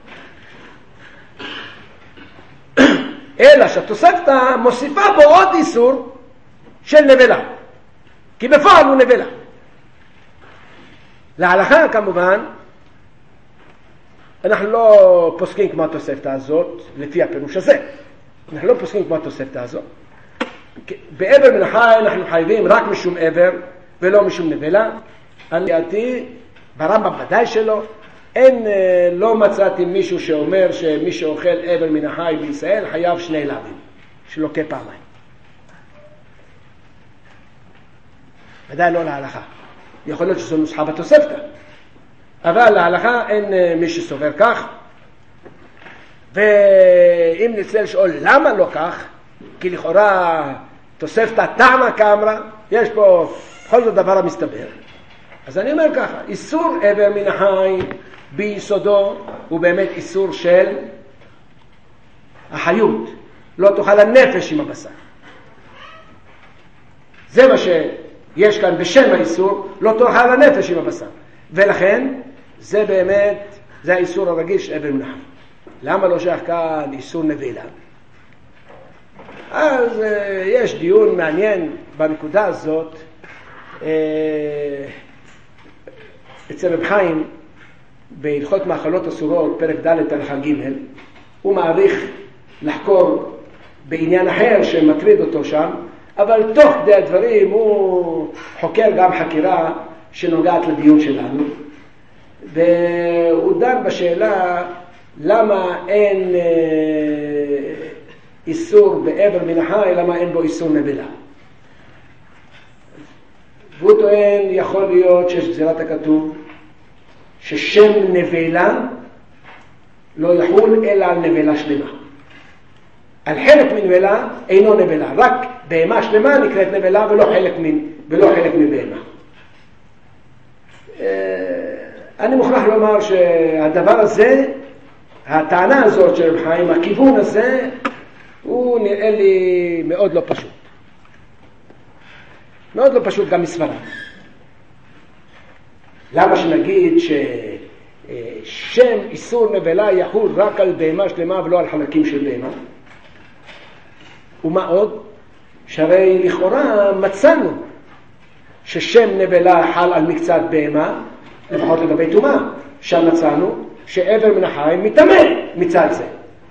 אלא שהתוספתא מוסיפה בו עוד איסור של נבלה, כי בפועל הוא נבלה. להלכה כמובן, אנחנו לא פוסקים כמו התוספתא הזאת, לפי הפירוש הזה. אנחנו לא פוסקים כמו התוספתא הזאת. בעבר מן החי אנחנו חייבים רק משום עבר ולא משום נבלה. אני דעתי, ברמב"ם ודאי שלא, אין, לא מצאתי מישהו שאומר שמי שאוכל עבר מן החי בישראל חייב שני לבים, שלוקה פעמיים. ודאי לא להלכה. יכול להיות שזו נוסחה בתוספתא, אבל להלכה אין מי שסובר כך. ואם נצא לשאול למה לא כך, כי לכאורה תוספתא תמה כאמרה, יש פה בכל זאת דבר המסתבר. אז אני אומר ככה, איסור עבר מן החי ביסודו הוא באמת איסור של החיות, לא תאכל הנפש עם הבשר. זה מה שיש כאן בשם האיסור, לא תאכל הנפש עם הבשר. ולכן זה באמת, זה האיסור הרגיל של עבר מן החי. למה לא שייך כאן איסור נבלה? אז אה, יש דיון מעניין בנקודה הזאת. אה, אצל רב חיים בהלכות מאכלות אסורות, פרק ד' הלכה ג', הוא מעריך לחקור בעניין אחר שמטריד אותו שם, אבל תוך כדי הדברים הוא חוקר גם חקירה שנוגעת לדיון שלנו, והוא דן בשאלה למה אין אה, איסור בעבר מן החי, למה אין בו איסור נבלה. והוא טוען, יכול להיות שיש גזירת הכתוב ששם נבלה לא יחול אלא על נבלה שלמה. על חלק מנבלה אינו נבלה, רק בהמה שלמה נקראת נבלה ולא חלק, מ, ולא חלק מבהמה. אני מוכרח לומר שהדבר הזה, הטענה הזאת של רב חיים, הכיוון הזה, הוא נראה לי מאוד לא פשוט. מאוד לא פשוט גם מסברה. למה שנגיד ששם איסור נבלה יחול רק על בהמה שלמה ולא על חלקים של בהמה? ומה עוד? שהרי לכאורה מצאנו ששם נבלה חל על מקצת בהמה, לפחות לגבי טומאה. שם מצאנו שעבר מן החי מתאמה מצד זה.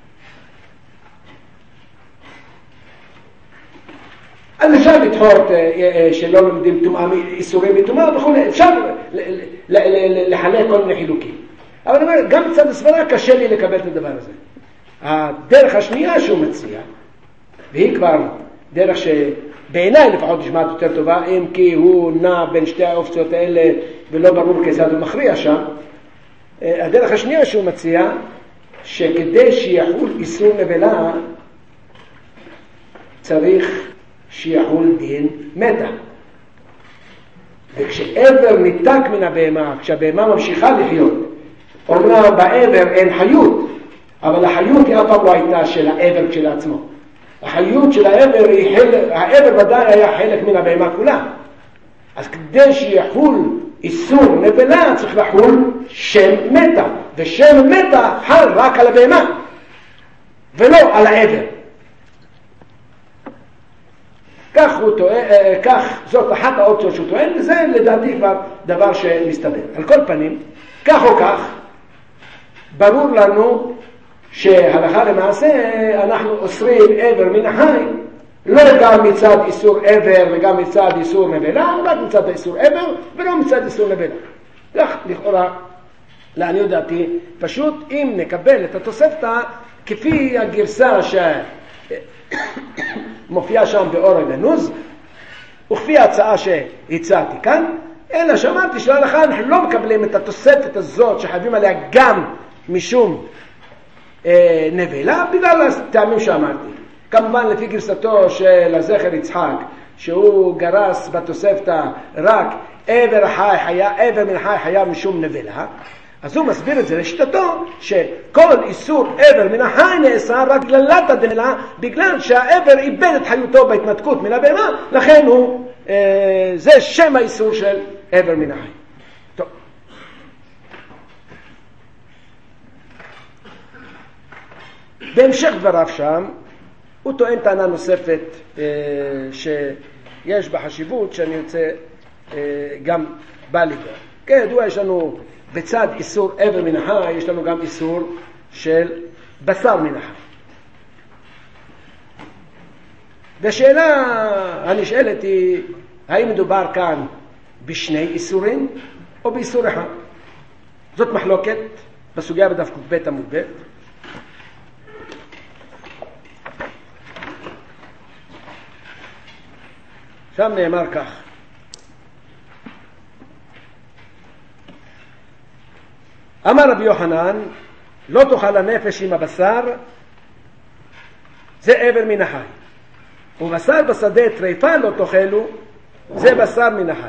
אז אפשר לתחור שלא לומדים איסורים מטומאה וכו', אפשר לחלק כל מיני חילוקים. אבל אני אומר, גם מצד הסברה קשה לי לקבל את הדבר הזה. הדרך השנייה שהוא מציע, והיא כבר דרך בעיניי לפחות נשמעת יותר טובה, אם כי הוא נע בין שתי האופציות האלה ולא ברור כיצד הוא מכריע שם. הדרך השנייה שהוא מציע, שכדי שיחול איסור נבלה, צריך שיחול דין מתה. וכשעבר ניתק מן הבהמה, כשהבהמה ממשיכה לחיות, אומנם בעבר אין חיות, אבל החיות היא אף פעם לא הייתה של העבר כשלעצמו. החיות של העבר, היא חלק, העבר ודאי היה חלק מן הבהמה כולה. אז כדי שיחול איסור נבלה צריך לחול שם מתה, ושם מתה חל רק על הבהמה ולא על העבר. כך הוא טוען, כך זאת אחת האופציות שהוא טוען, וזה לדעתי כבר דבר שמסתבר. על כל פנים, כך או כך, ברור לנו שהלכה למעשה אנחנו אוסרים עבר מן החי, לא גם מצד איסור עבר וגם מצד איסור נבלה, רק מצד איסור עבר ולא מצד איסור נבלה. כך לכאורה, לעניות דעתי, פשוט אם נקבל את התוספתא כפי הגרסה שמופיעה שם באור הגנוז, וכפי ההצעה שהצעתי כאן, אלא שאמרתי שלהלכה אנחנו לא מקבלים את התוספת הזאת שחייבים עליה גם משום אה, נבלה, בגלל הטעמים שאמרתי. כמובן לפי גרסתו של הזכר יצחק, שהוא גרס בתוספתא רק עבר החי חיה, עבר מן החי חיה משום נבלה, אז הוא מסביר את זה לשיטתו, שכל איסור עבר מן החי נעשה רק גללת הדנלה, בגלל שהעבר איבד את חיותו בהתנתקות מן הבהמה, לכן הוא, אה, זה שם האיסור של עבר מן החי. טוב. בהמשך דבריו שם, הוא טוען טענה נוספת אה, שיש בה חשיבות שאני רוצה אה, גם בא לגור. כידוע יש לנו בצד איסור עבר מן החי, יש לנו גם איסור של בשר מן החי. והשאלה הנשאלת היא, האם מדובר כאן בשני איסורים או באיסור אחד? זאת מחלוקת בסוגיה בדף ק"ב עמוד ב'. שם נאמר כך: אמר רבי יוחנן, לא תאכל הנפש עם הבשר, זה עבר מן החי. ובשר בשדה טריפה לא תאכלו, זה בשר מן החי.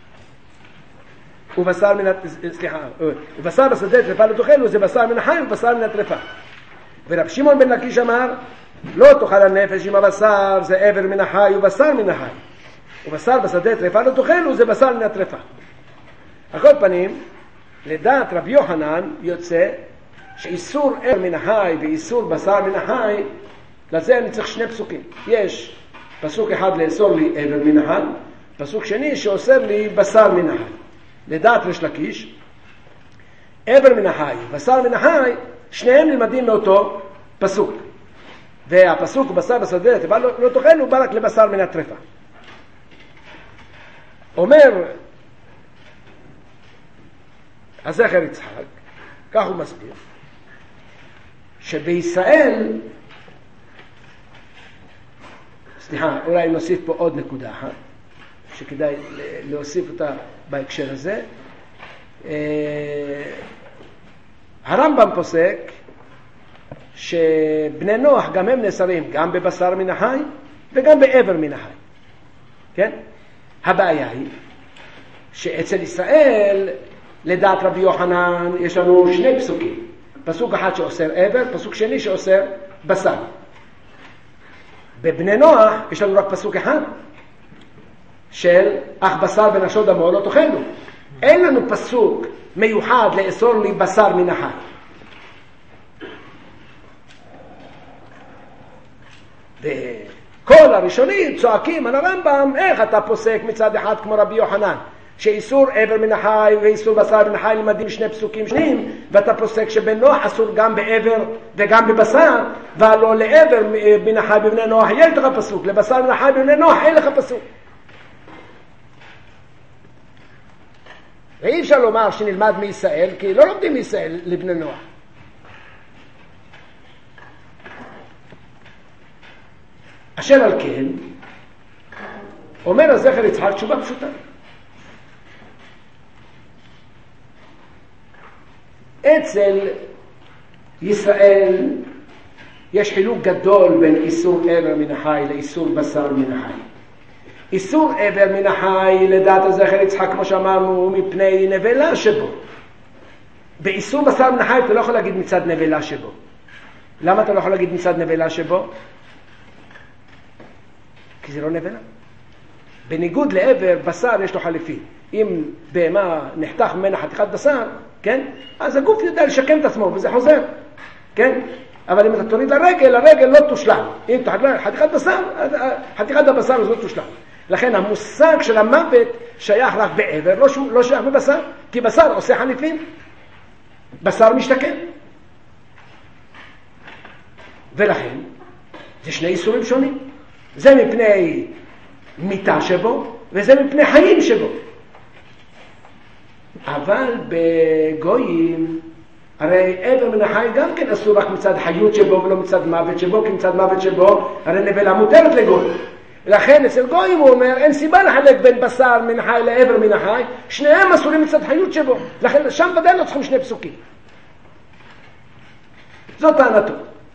ובשר מן סליחה, ובשר בשדה טריפה לא תאכלו, זה בשר מן החי ובשר מן הטריפה. ורב שמעון בן לקיש אמר, לא תאכל הנפש עם הבשר, זה עבר מן החי ובשר מן החי. ובשר בשדה טריפה לא תאכלו, זה בשר מן הטריפה. על כל פנים, לדעת רבי יוחנן יוצא שאיסור עבר מן החי ואיסור בשר מן החי, לזה אני צריך שני פסוקים. יש פסוק אחד לאסור לי עבר מן החי, פסוק שני שאוסר לי בשר מן החי. לדעת ריש לקיש, עבר מן החי ובשר מן החי, שניהם נלמדים מאותו פסוק. והפסוק בשר בשדה טריפה לא, לא תאכלו בא רק לבשר מן הטריפה. אומר הזכר יצחק, כך הוא מסביר, שבישראל, סליחה, אולי נוסיף פה עוד נקודה אחת, שכדאי להוסיף אותה בהקשר הזה. הרמב"ם פוסק שבני נוח גם הם נאסרים גם בבשר מן החי וגם בעבר מן החי. כן? הבעיה היא שאצל ישראל, לדעת רבי יוחנן, יש לנו שני פסוקים. פסוק אחד שאוסר עבר, פסוק שני שאוסר בשר. בבני נוח יש לנו רק פסוק אחד של אך בשר בנפשו דמו לא תאכלו. אין לנו פסוק מיוחד לאסור לי בשר מן החי. וכל הראשונים צועקים על הרמב"ם, איך אתה פוסק מצד אחד כמו רבי יוחנן שאיסור עבר מן החי ואיסור בשר מן החי למדים שני פסוקים שונים, ואתה פוסק שבן נוח אסור גם בעבר וגם בבשר, ולא לעבר מן החי בבני נוח יש לך פסוק, לבשר מן החי בבני נוח אין לך פסוק. ואי אפשר לומר שנלמד מישראל, כי לא לומדים מישראל לבני נוח. אשר על כן, אומר הזכר יצחק תשובה פשוטה. אצל ישראל יש חילוק גדול בין איסור עבר מן החי לאיסור בשר מן החי. איסור עבר מן החי לדעת הזכר יצחק כמו שאמרנו מפני נבלה שבו. באיסור בשר מן החי אתה לא יכול להגיד מצד נבלה שבו. למה אתה לא יכול להגיד מצד נבלה שבו? כי זה לא נבלה. בניגוד לעבר בשר יש לו חליפין. אם בהמה נחתך ממנה חתיכת בשר, כן? אז הגוף יודע לשקם את עצמו וזה חוזר, כן? אבל אם אתה תוריד לרגל, הרגל לא תושלם. אם תחתיך חתיכת בשר, חתיכת הבשר אז לא תושלם. לכן המושג של המוות שייך רק בעבר, לא, לא שייך בבשר, כי בשר עושה חליפין, בשר משתקם. ולכן זה שני איסורים שונים. זה מפני מיטה שבו, וזה מפני חיים שבו. אבל בגויים, הרי עבר מן החי גם כן אסור רק מצד חיות שבו ולא מצד מוות שבו, כי מצד מוות שבו הרי נבלה מותרת לגוי. לכן אצל גויים הוא אומר, אין סיבה לחלק בין בשר מן החי לעבר מן החי, שניהם אסורים מצד חיות שבו. לכן שם ודאי לא צריכים שני פסוקים. זאת טענתו.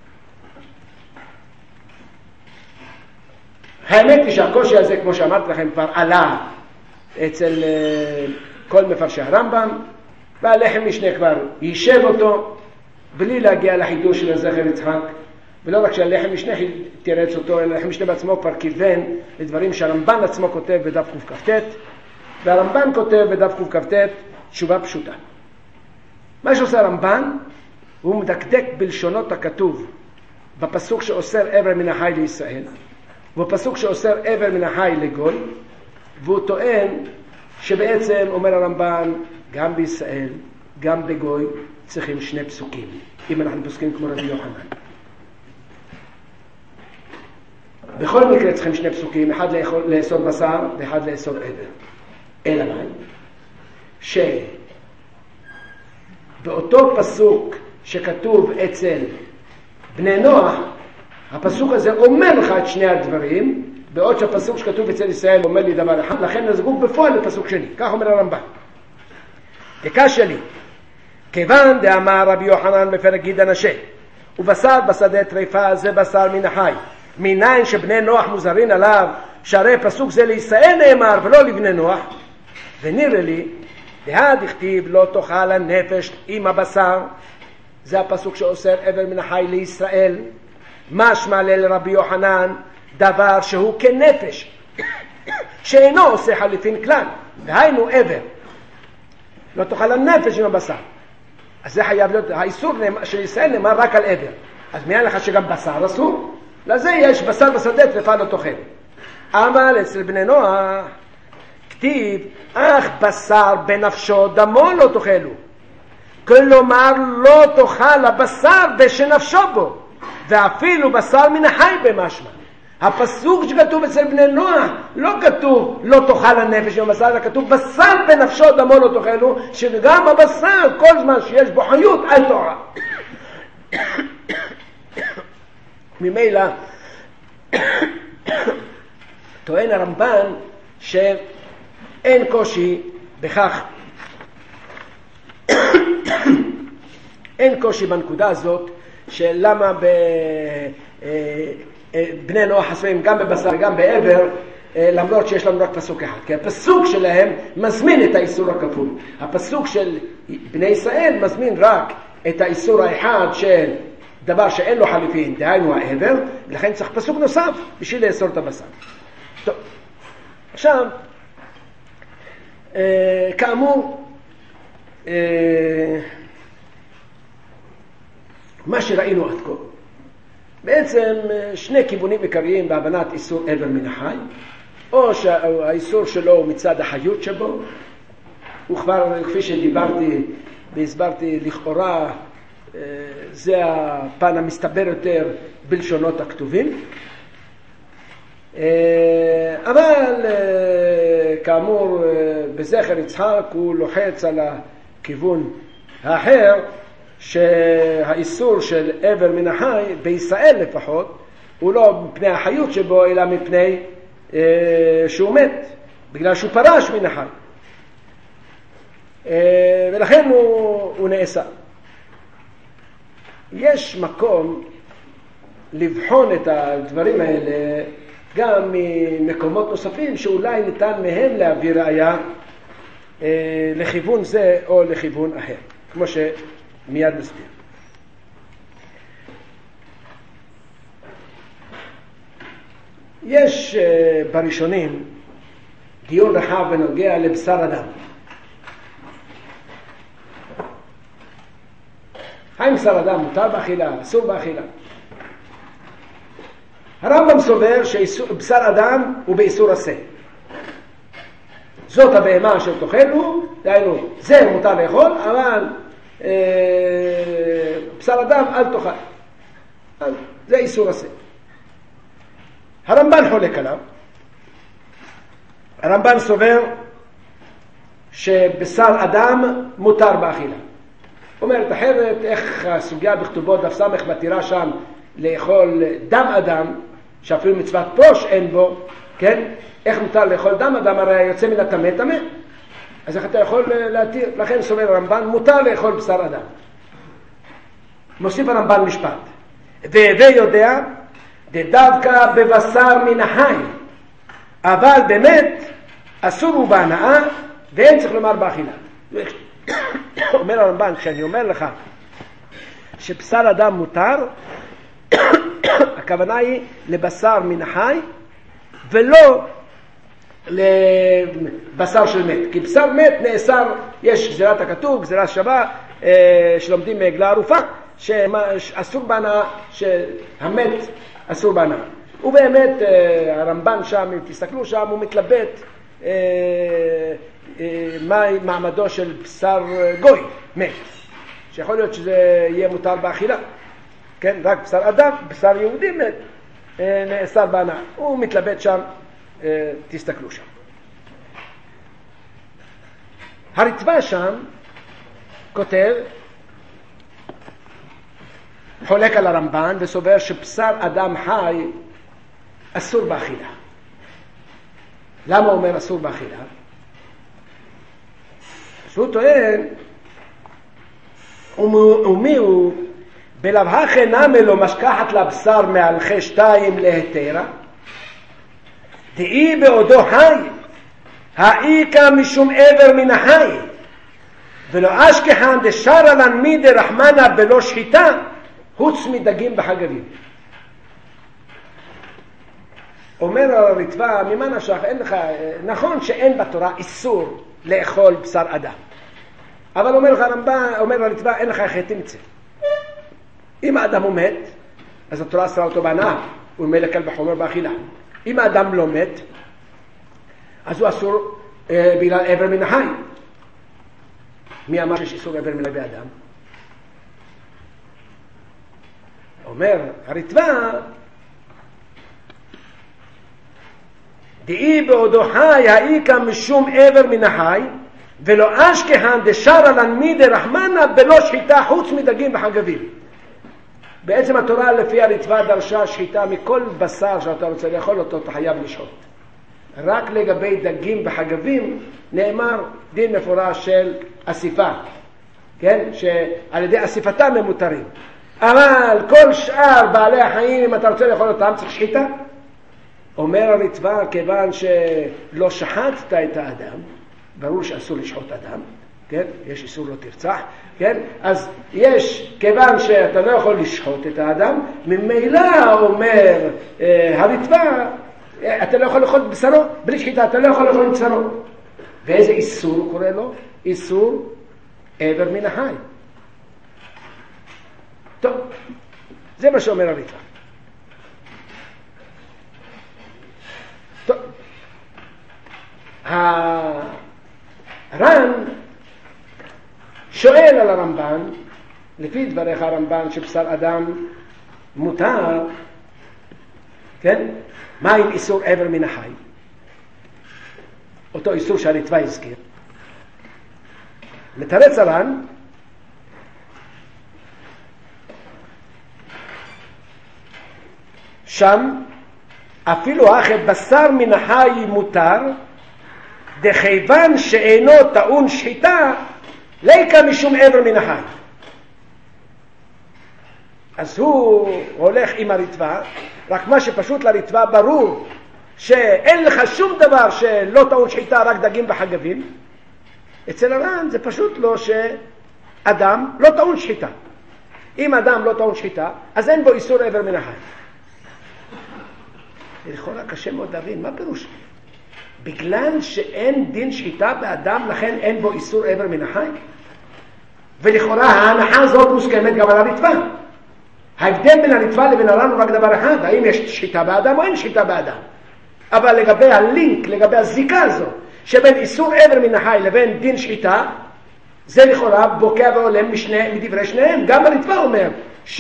האמת היא שהקושי הזה, כמו שאמרתי לכם, כבר עלה אצל כל מפרשי הרמב"ם, והלחם משנה כבר יישב אותו, בלי להגיע לחידוש של הזכר יצחק, ולא רק שהלחם משנה תירץ אותו, אלא הלחם משנה בעצמו כבר כיוון לדברים שהרמב"ן עצמו כותב בדף קכ"ט, והרמב"ן כותב בדף קכ"ט תשובה פשוטה. מה שעושה הרמב"ן, הוא מדקדק בלשונות הכתוב, בפסוק שאוסר עבר מן החי לישראל, ובפסוק שאוסר עבר מן החי לגוי, והוא טוען שבעצם אומר הרמב"ן, גם בישראל, גם בגוי, צריכים שני פסוקים, אם אנחנו פסוקים כמו רבי יוחנן. בכל מקרה צריכים שני פסוקים, אחד לאסור בשר ואחד לאסור עבר. אלא מה? שבאותו פסוק שכתוב אצל בני נוח, הפסוק הזה אומר לך את שני הדברים, בעוד שהפסוק שכתוב אצל ישראל אומר לי דבר אחד, לכן נזקוק בפועל לפסוק שני. כך אומר הרמב"ן. וקשה לי, כיוון דאמר רבי יוחנן בפרק גיד הנשה, ובשר בשדה טריפה זה בשר מן החי, מניין שבני נוח מוזרין עליו, שהרי פסוק זה לישראל נאמר ולא לבני נוח, ונראה לי, דהד הכתיב לא תאכל הנפש עם הבשר, זה הפסוק שאוסר עבר מן החי לישראל, משמע לרבי יוחנן דבר שהוא כנפש שאינו עושה חליפין כלל, והיינו עבר, לא תאכל הנפש עם הבשר. אז זה חייב להיות, האיסור של ישראל נאמר רק על עבר, אז מי לך שגם בשר אסור? לזה יש בשר בשדה טרפה לא תאכל. אבל אצל בני נוח כתיב אך בשר בנפשו דמו לא תאכלו, כלומר לא תאכל הבשר בשנפשו בו, ואפילו בשר מן החי במשמע. הפסוק שכתוב אצל בני נוח לא כתוב לא תאכל הנפש עם הבשר, אלא כתוב בשר בנפשו דמו לא תאכלו, שגם הבשר כל זמן שיש בו חיות אל תאכל. ממילא טוען הרמב"ן שאין קושי בכך, אין קושי בנקודה הזאת של למה ב... בני נוח עשויים גם בבשר וגם בעבר, למרות שיש לנו רק פסוק אחד, כי הפסוק שלהם מזמין את האיסור הכפול. הפסוק של בני ישראל מזמין רק את האיסור האחד של דבר שאין לו חליפין, דהיינו העבר, ולכן צריך פסוק נוסף בשביל לאסור את הבשר. טוב, עכשיו כאמור מה שראינו עד כה, בעצם שני כיוונים עיקריים בהבנת איסור עבר מן החי, או שהאיסור שלו הוא מצד החיות שבו, וכבר כפי שדיברתי והסברתי לכאורה זה הפן המסתבר יותר בלשונות הכתובים, אבל כאמור בזכר יצחק הוא לוחץ על הכיוון האחר, שהאיסור של עבר מן החי בישראל לפחות הוא לא מפני החיות שבו אלא מפני שהוא מת, בגלל שהוא פרש מן החי. ולכן הוא, הוא נאסר. יש מקום לבחון את הדברים האלה גם ממקומות נוספים שאולי ניתן מהם להביא ראיה אה, לכיוון זה או לכיוון אחר, כמו שמיד נסביר. יש אה, בראשונים דיון רחב בנוגע לבשר אדם. האם בשר אדם מותר באכילה, אסור באכילה? הרמב"ם סובר שבשר אדם הוא באיסור עשה. זאת הבהמה אשר תאכלו, דהיינו, זה מותר לאכול, אבל אה, בשר אדם אל תאכל. אז זה איסור עשה. הרמב"ן חולק עליו. הרמב"ן סובר שבשר אדם מותר באכילה. אומרת אחרת, איך הסוגיה בכתובות דף סמך מתירה שם לאכול דם אדם, שאפילו מצוות פרוש אין בו, כן? איך מותר לאכול דם אדם? הרי יוצא מן הטמא טמא. אז איך אתה יכול להתיר? לכן סובר הרמב"ן, מותר לאכול בשר אדם. מוסיף הרמב"ן משפט. והווה יודע, דווקא בבשר מן החי, אבל באמת אסור הוא בהנאה, ואין צריך לומר באכילה. אומר הרמב"ן, כשאני אומר לך שבשר אדם מותר, הכוונה היא לבשר מן החי ולא לבשר של מת, כי בשר מת נאסר, יש גזירת הכתוב, גזירת שווה שלומדים מעגלה ערופה שאסור בהנאה, שהמת אסור בהנאה. ובאמת הרמב"ן שם, אם תסתכלו שם, הוא מתלבט מה מעמדו של בשר גוי מת, שיכול להיות שזה יהיה מותר באכילה, כן? רק בשר אדם, בשר יהודי מת נאסר בהנאה. הוא מתלבט שם, תסתכלו שם. הרצב"א שם כותב, חולק על הרמב"ן וסובר שבשר אדם חי אסור באכילה. למה הוא אומר אסור באכילה? שהוא טוען, ומי הוא? בלבהכי נמי לו משכחת לבשר מהלכי שתיים להתרה, דאי בעודו חי, האיקה משום עבר מן החי, ולא אשכחן דשרה לנמי דרחמנה בלא שחיטה, חוץ מדגים בחגבים. אומר הרצב"א, ממה נפשך, אין לך, נכון שאין בתורה איסור לאכול בשר אדם, אבל אומר לך הרמב"ן, אומר הרצב"א, אין לך חטא מצווה. אם האדם הוא מת, אז התורה אסרה אותו בהנאה, הוא ממילא קל וחומר באכילה. אם האדם לא מת, אז הוא אסור אה, בגלל עבר מן החי. מי אמר שיש איסור עבר מן האדם? אומר הרצב"א, דאי בעודו חי האיקה משום עבר מן החי, ולא אשכחן דשרה לנמי דרחמנה בלא שחיטה חוץ מדגים בחגבים. בעצם התורה לפי הרצב"א דרשה שחיטה מכל בשר שאתה רוצה לאכול אותו, אתה חייב לשחוט. רק לגבי דגים בחגבים נאמר דין מפורש של אסיפה, כן? שעל ידי אסיפתם הם מותרים. אבל כל שאר בעלי החיים, אם אתה רוצה לאכול אותם, צריך שחיטה. אומר הרצב"א, כיוון שלא שחטת את האדם, ברור שאסור לשחוט אדם, כן? יש איסור לא תרצח, כן? אז יש, כיוון שאתה לא יכול לשחוט את האדם, ממילא אומר אה, הרצב"א, אתה לא יכול לאכול בשרו, בלי שחיטה, אתה לא יכול לאכול בשרו. ואיזה איסור הוא קורא לו? איסור עבר מן החי. טוב, זה מה שאומר הרצב"א. טוב, הר"ן שואל על הרמב"ן, לפי דבריך הרמב"ן שבשר אדם מותר, כן? מה עם איסור עבר מן החי? אותו איסור שהרצב"א הזכיר. מתרץ הר"ן, שם אפילו אחרי בשר מן החי מותר, דכיוון שאינו טעון שחיטה, ליקה משום עבר מן החי. אז הוא הולך עם הרטבה, רק מה שפשוט לרטבה ברור, שאין לך שום דבר שלא טעון שחיטה, רק דגים וחגבים. אצל הר"ן זה פשוט לא שאדם לא טעון שחיטה. אם אדם לא טעון שחיטה, אז אין בו איסור עבר מן החי. לכאורה קשה מאוד להבין, מה פירוש? בגלל שאין דין שחיטה באדם, לכן אין בו איסור עבר מן החי? ולכאורה ההנחה הזאת מוסכמת גם על הרטבה. ההבדל בין הרטבה לבין הר"ן הוא רק דבר אחד, האם יש שחיטה באדם או אין שחיטה באדם. אבל לגבי הלינק, לגבי הזיקה הזו, שבין איסור עבר מן החי לבין דין שחיטה, זה לכאורה בוקע ועולם משני, מדברי שניהם. גם הרטבה אומר ש...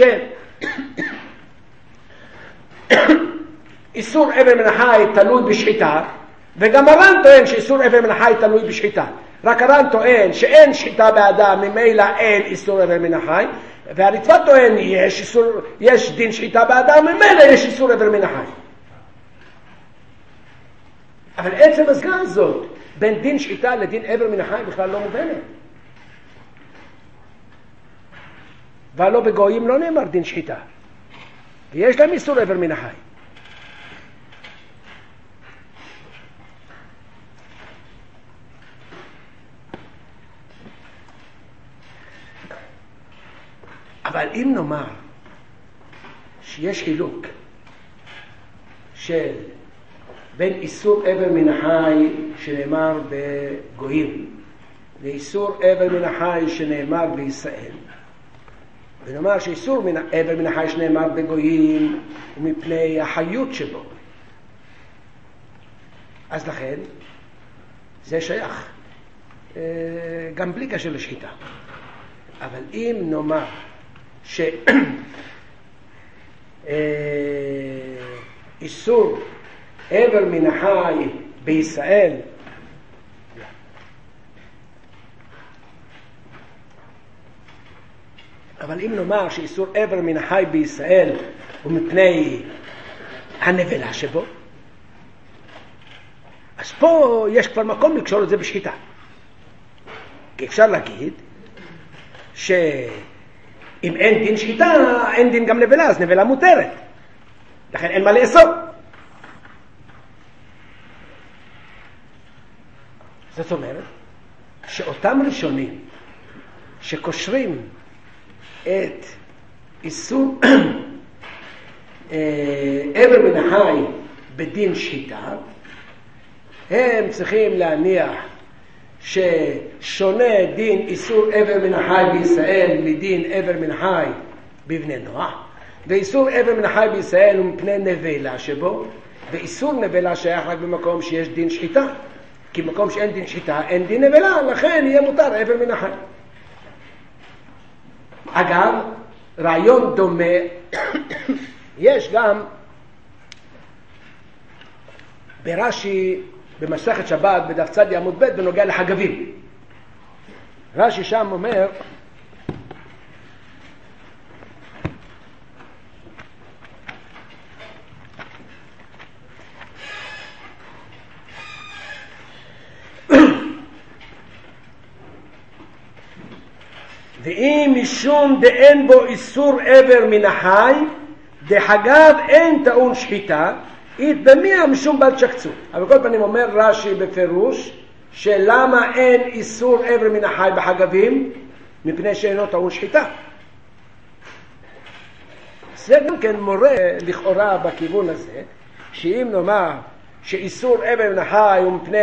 איסור עבר מן החי תלוי בשחיטה, וגם הר"ן טוען שאיסור עבר מן החי תלוי בשחיטה. רק הר"ן טוען שאין שחיטה באדם, ממילא אין איסור עבר מן החי, והרטבה טוען יש, איסור, יש דין שחיטה באדם, ממילא יש איסור עבר מן החי. אבל עצם הזיקה הזאת בין דין שחיטה לדין עבר מן החי בכלל לא מובנת. והלא בגויים לא נאמר דין שחיטה, ויש להם איסור עבר מן החי. אבל אם נאמר שיש חילוק של בין איסור עבר מן החי שנאמר בגויים לאיסור עבר מן החי שנאמר בישראל, ונאמר שאיסור עבר מן החי שנאמר בגויים הוא מפני החיות שבו, אז לכן זה שייך גם בלי קשר לשחיטה. אבל אם נאמר שאיסור עבר מן החי בישראל אבל אם נאמר שאיסור עבר מן החי בישראל הוא מפני הנבלה שבו, אז פה יש כבר מקום לקשור את זה בשחיטה. כי אפשר להגיד שאם אין דין שחיטה, אין דין גם נבלה, אז נבלה מותרת. לכן אין מה לאסור. זאת אומרת, שאותם ראשונים שקושרים את איסור עבר מן החי בדין שחיטה, הם צריכים להניח ששונה דין איסור עבר מן החי בישראל מדין עבר מן החי בבני נוח, ואיסור עבר מן החי בישראל הוא מפני נבלה שבו, ואיסור נבלה שייך רק במקום שיש דין שחיטה, כי במקום שאין דין שחיטה אין דין נבלה, לכן יהיה מותר עבר מן החי. אגב, רעיון דומה יש גם ברש"י במסכת שבת בדף צדי עמוד ב' בנוגע לחגבים. רש"י שם אומר ואם משום דאין בו איסור עבר מן החי דחגב אין טעון שחיטה התבמיע משום בל שקצו. אבל כל פנים אומר רש"י בפירוש שלמה אין איסור עבר מן החי בחגבים? מפני שאינו טעון שחיטה. זה גם כן מורה לכאורה בכיוון הזה, שאם נאמר שאיסור עבר מן החי הוא מפני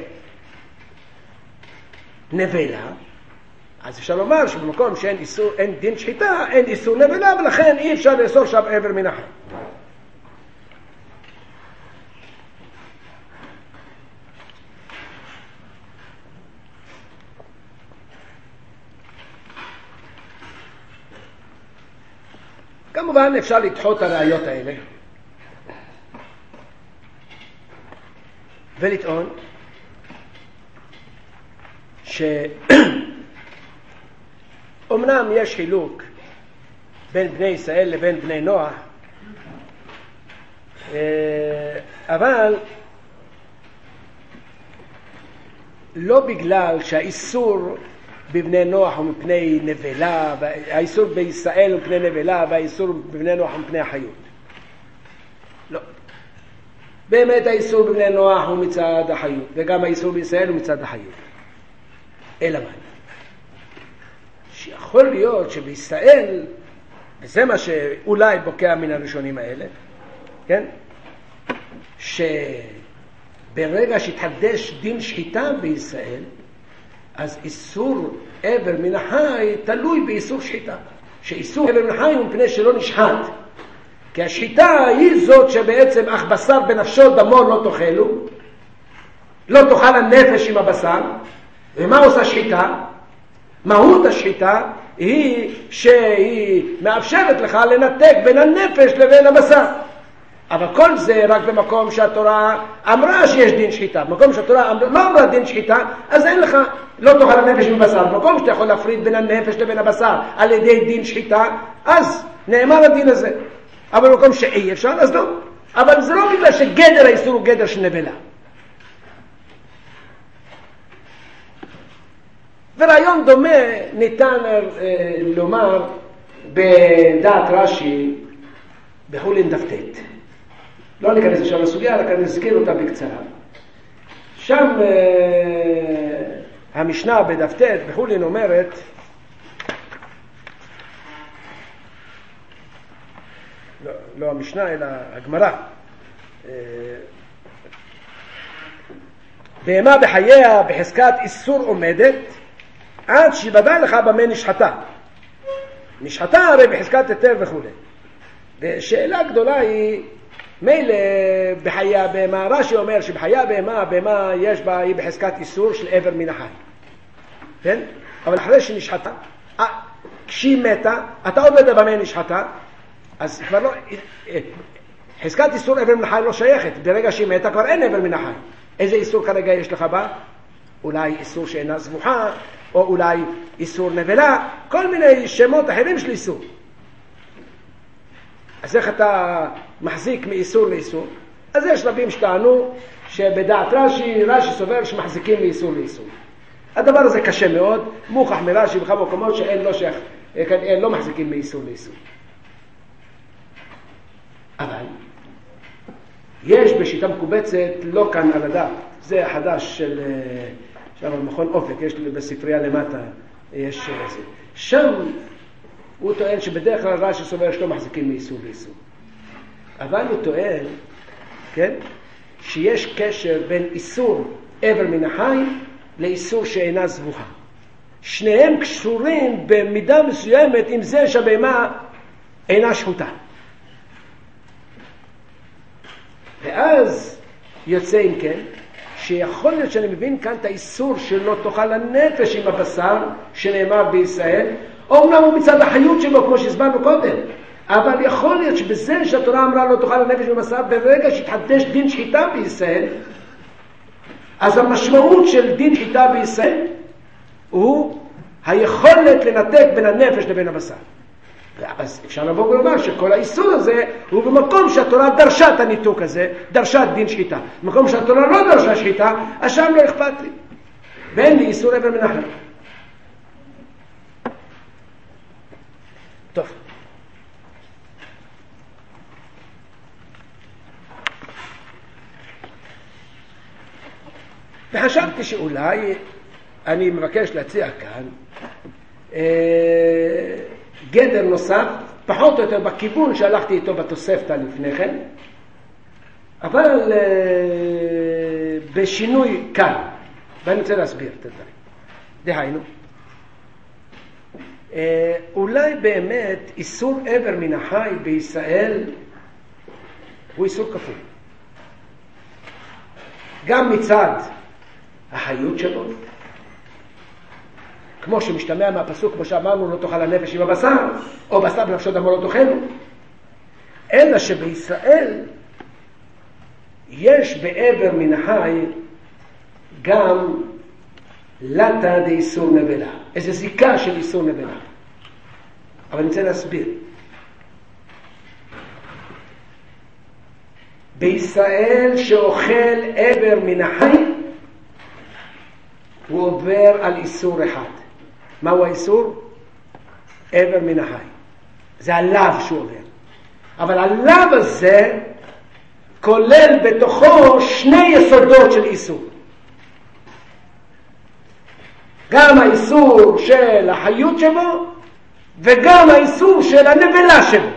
נבלה, אז אפשר לומר שבמקום שאין איסור, אין דין שחיטה, אין איסור נבלה, ולכן אי אפשר לאסור שם עבר מן החי. כמובן אפשר לדחות את הראיות האלה ולטעון שאומנם יש חילוק בין בני ישראל לבין בני נוח, אבל לא בגלל שהאיסור בבני נוח הוא מפני נבלה, האיסור בישראל הוא מפני נבלה, והאיסור בבני נוח הוא מפני החיות. לא. באמת האיסור בבני נוח הוא מצד החיות, וגם האיסור בישראל הוא מצד החיות. אלא מה? שיכול להיות שבישראל, וזה מה שאולי בוקע מן הראשונים האלה, כן? שברגע שהתחדש דין שחיטה בישראל, אז איסור עבר מן החי תלוי באיסור שחיטה. שאיסור עבר מן החי הוא מפני שלא נשחט. כי השחיטה היא זאת שבעצם אך בשר בנפשו דמו לא תאכלו, לא תאכל הנפש עם הבשר. ומה עושה שחיטה? מהות השחיטה היא שהיא מאפשרת לך לנתק בין הנפש לבין הבשר. אבל כל זה רק במקום שהתורה אמרה שיש דין שחיטה. במקום שהתורה אמרה, לא אמרה דין שחיטה, אז אין לך, לא תאכל הנפש עם הבשר. במקום שאתה יכול להפריד בין הנפש לבין הבשר על ידי דין שחיטה, אז נאמר הדין הזה. אבל במקום שאי אפשר, אז לא. אבל זה לא בגלל שגדר האיסור הוא גדר של נבלה. ורעיון דומה ניתן אה, לומר בדעת רש"י בחולין דף ט'. לא ניכנס עכשיו לסוגיה, רק נזכיר אותה בקצרה. שם אה, המשנה בדף ט' בחולין אומרת, לא, לא המשנה אלא הגמרא, אה, בהמה בחייה בחזקת איסור עומדת עד שיוודע לך במה נשחטה. נשחטה הרי בחזקת היתר וכו'. ושאלה גדולה היא, מילא בחייה בהמה, רש"י אומר שבחייה בהמה, בהמה יש בה, היא בחזקת איסור של עבר מן החי. כן? אבל אחרי שנשחטה, כשהיא מתה, אתה עוד לא יודע במה נשחטה, אז כבר לא, חזקת איסור עבר מן החי לא שייכת. ברגע שהיא מתה כבר אין עבר מן החי. איזה איסור כרגע יש לך בה? אולי איסור שאינה סבוכה, או אולי איסור נבלה, כל מיני שמות אחרים של איסור. אז איך אתה מחזיק מאיסור לאיסור? אז יש רבים שטענו שבדעת רש"י, רש"י סובר שמחזיקים מאיסור לאיסור. הדבר הזה קשה מאוד, מוכח מרש"י בכמה מקומות שאין לא, שייך, אין לא מחזיקים מאיסור לאיסור. אבל יש בשיטה מקובצת, לא כאן על הדף, זה החדש של שם מכון אופק, יש בספרייה למטה, יש שם הוא טוען שבדרך כלל רש"י סובר שלא מחזיקים מאיסור לאיסור. אבל הוא טוען, כן, שיש קשר בין איסור עבר מן החי לאיסור שאינה סבוכה. שניהם קשורים במידה מסוימת עם זה שהבהמה אינה שחוטה. ואז יוצא אם כן, שיכול להיות שאני מבין כאן את האיסור שלא תאכל הנפש עם הבשר שנאמר בישראל, אומנם הוא מצד החיות שלו כמו שהסברנו קודם, אבל יכול להיות שבזה שהתורה אמרה לא תאכל הנפש עם הבשר, ברגע שהתחדש דין שחיטה בישראל, אז המשמעות של דין שחיטה בישראל הוא היכולת לנתק בין הנפש לבין הבשר. אז אפשר לבוא ולומר שכל האיסור הזה הוא במקום שהתורה דרשה את הניתוק הזה, דרשה את דין שחיטה. במקום שהתורה לא דרשה שחיטה, אז שם לא אכפת לי. ואין לי איסור עבר מן החי. טוב. וחשבתי שאולי אני מבקש להציע כאן אה, גדר נוסף, פחות או יותר בכיוון שהלכתי איתו בתוספתא לפני כן, אבל אה, בשינוי קל, ואני רוצה להסביר את הדברים. דהיינו, אה, אולי באמת איסור עבר מן החי בישראל הוא איסור כפול. גם מצד החיות שלו, כמו שמשתמע מהפסוק, כמו שאמרנו, לא תאכל הנפש עם הבשר, או בשר בנפשו דמו לא תאכלו. אלא שבישראל יש בעבר מן החי גם לטה דאיסור נבלה, איזו זיקה של איסור נבלה. אבל אני רוצה להסביר. בישראל שאוכל עבר מן החי, הוא עובר על איסור אחד. מהו האיסור? עבר מן החי. זה הלאו שהוא עובר. אבל הלאו הזה כולל בתוכו שני יסודות של איסור. גם האיסור של החיות שבו, וגם האיסור של הנבלה שבו.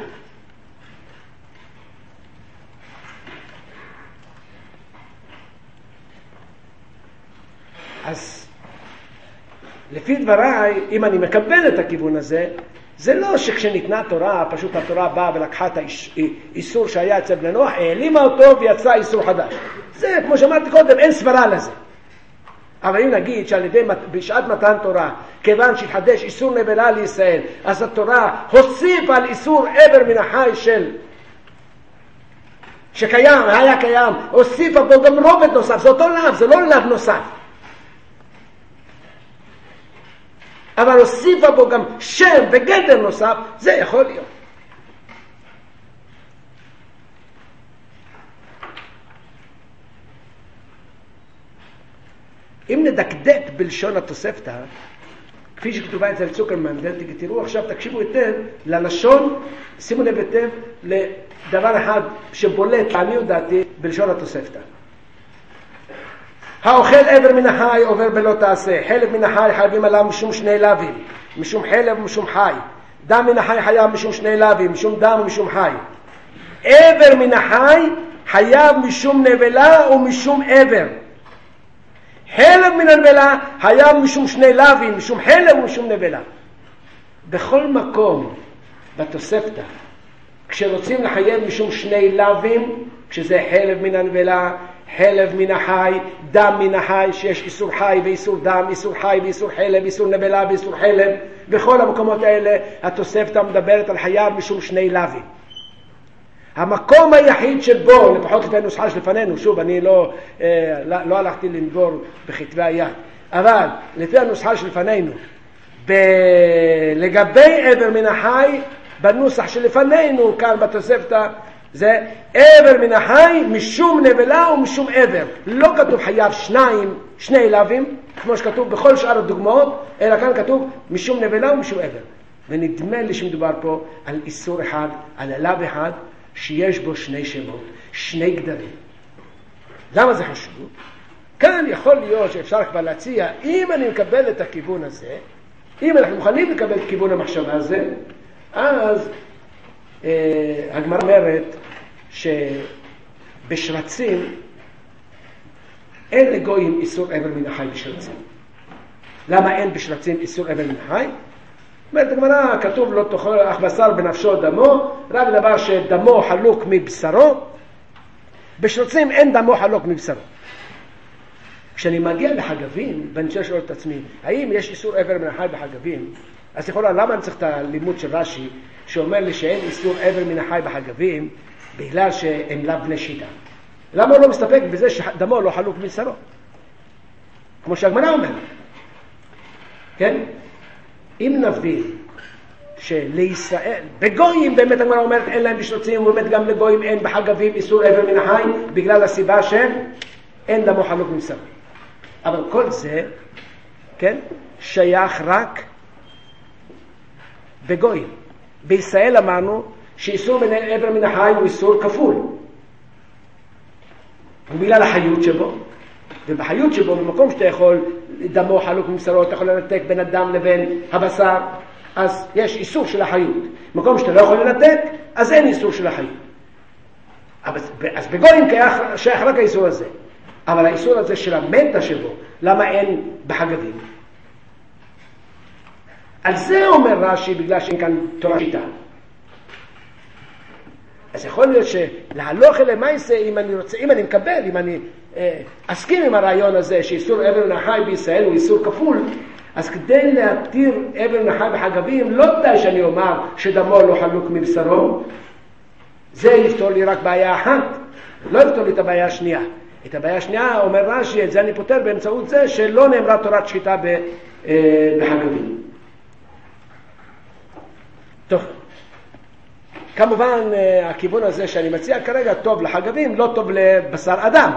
אז לפי דבריי, אם אני מקבל את הכיוון הזה, זה לא שכשניתנה תורה, פשוט התורה באה ולקחה את האיסור שהיה אצל בני נוח, העלימה אותו ויצרה איסור חדש. זה, כמו שאמרתי קודם, אין סברה לזה. אבל אם נגיד שעל ידי, בשעת מתן תורה, כיוון שהתחדש איסור נבלה לישראל, אז התורה הוסיף על איסור עבר מן החי של, שקיים, היה קיים, הוסיפה בו גם רובד נוסף, זה אותו לאו, זה לא לאו נוסף. אבל הוסיפה בו גם שם וגדר נוסף, זה יכול להיות. אם נדקדק בלשון התוספתא, כפי שכתובה אצל צוקרמן, תראו עכשיו, תקשיבו היטב ללשון, שימו לב היטב לדבר אחד שבולט, לעניות דעתי, בלשון התוספתא. האוכל עבר מן החי עובר בלא תעשה. חלב מן החי חייבים עליו משום שני לווים, משום חלב ומשום חי. דם מן החי חייב משום שני לווים, משום דם ומשום חי. עבר מן החי חייב משום נבלה ומשום עבר. חלב מן הנבלה חייב משום שני לווים, משום חלב ומשום נבלה. בכל מקום בתוספתא, כשרוצים לחייב משום שני לווים, כשזה חלב מן הנבלה, חלב מן החי, דם מן החי, שיש איסור חי ואיסור דם, איסור חי ואיסור חלב, איסור נבלה ואיסור חלב, בכל המקומות האלה התוספתא מדברת על חייב משום שני לווים. המקום היחיד שבו, לפחות לפי הנוסחה שלפנינו, שוב, אני לא, אה, לא, לא הלכתי לנבור בכתבי היד, אבל לפי הנוסחה שלפנינו, ב... לגבי עבר מן החי, בנוסח שלפנינו, כאן בתוספתא, זה עבר מן החי משום נבלה ומשום עבר. לא כתוב חייב שניים, שני לווים, כמו שכתוב בכל שאר הדוגמאות, אלא כאן כתוב משום נבלה ומשום עבר. ונדמה לי שמדובר פה על איסור אחד, על הלאו אחד, שיש בו שני שמות, שני גדרים. למה זה חשוב? כאן יכול להיות שאפשר כבר להציע, אם אני מקבל את הכיוון הזה, אם אנחנו מוכנים לקבל את כיוון המחשבה הזה, אז אה, הגמרא אומרת שבשרצים אין לגויים איסור עבר מן החי בשרצים. למה אין בשרצים איסור עבר מן החי? אומרת הגמרא, כתוב לא תאכל אך בשר בנפשו דמו, רק דבר שדמו חלוק מבשרו. בשרצים אין דמו חלוק מבשרו. כשאני מגיע לחגבים, ואני רוצה לשאול את עצמי, האם יש איסור עבר מן החי בחגבים? אז יכול להיות, למה אני צריך את הלימוד של רש"י, שאומר לי שאין איסור עבר מן החי בחגבים, בגלל שהם לאו בני שיטה? למה הוא לא מסתפק בזה שדמו לא חלוק מבשרו? כמו שהגמרא אומרת. כן? אם נבין שלישראל, בגויים באמת הגמרא אומרת אין להם בשרצים, ובאמת גם לגויים אין בחגבים איסור עבר מן החי, בגלל הסיבה שאין דמו חלוק מבשרו. אבל כל זה, כן, שייך רק בגויים. בישראל אמרנו שאיסור עבר מן החי הוא איסור כפול. ובגלל החיות שבו, ובחיות שבו, במקום שאתה יכול, דמו חלוק מבשרו, אתה יכול לנתק בין הדם לבין הבשר, אז יש איסור של החיות. במקום שאתה לא יכול לנתק, אז אין איסור של החיות. אז בגויים שייך רק האיסור הזה. אבל האיסור הזה של המתה שבו, למה אין בחגבים? על זה אומר רש"י, בגלל שאין כאן תורה שיטה. אז יכול להיות שלהלוך אלי מייסה, אם אני רוצה, אם אני מקבל, אם אני אה, אסכים עם הרעיון הזה שאיסור עבר מן החי בישראל הוא איסור כפול, אז כדי להתיר עבר מן החי בחגבים, לא די שאני אומר שדמו לא חלוק מבשרו, זה יפתור לי רק בעיה אחת, לא יפתור לי את הבעיה השנייה. את הבעיה השנייה, אומר רש"י, את זה אני פותר באמצעות זה שלא נאמרה תורת שחיטה בחגבים. טוב, כמובן, הכיוון הזה שאני מציע כרגע טוב לחגבים, לא טוב לבשר אדם.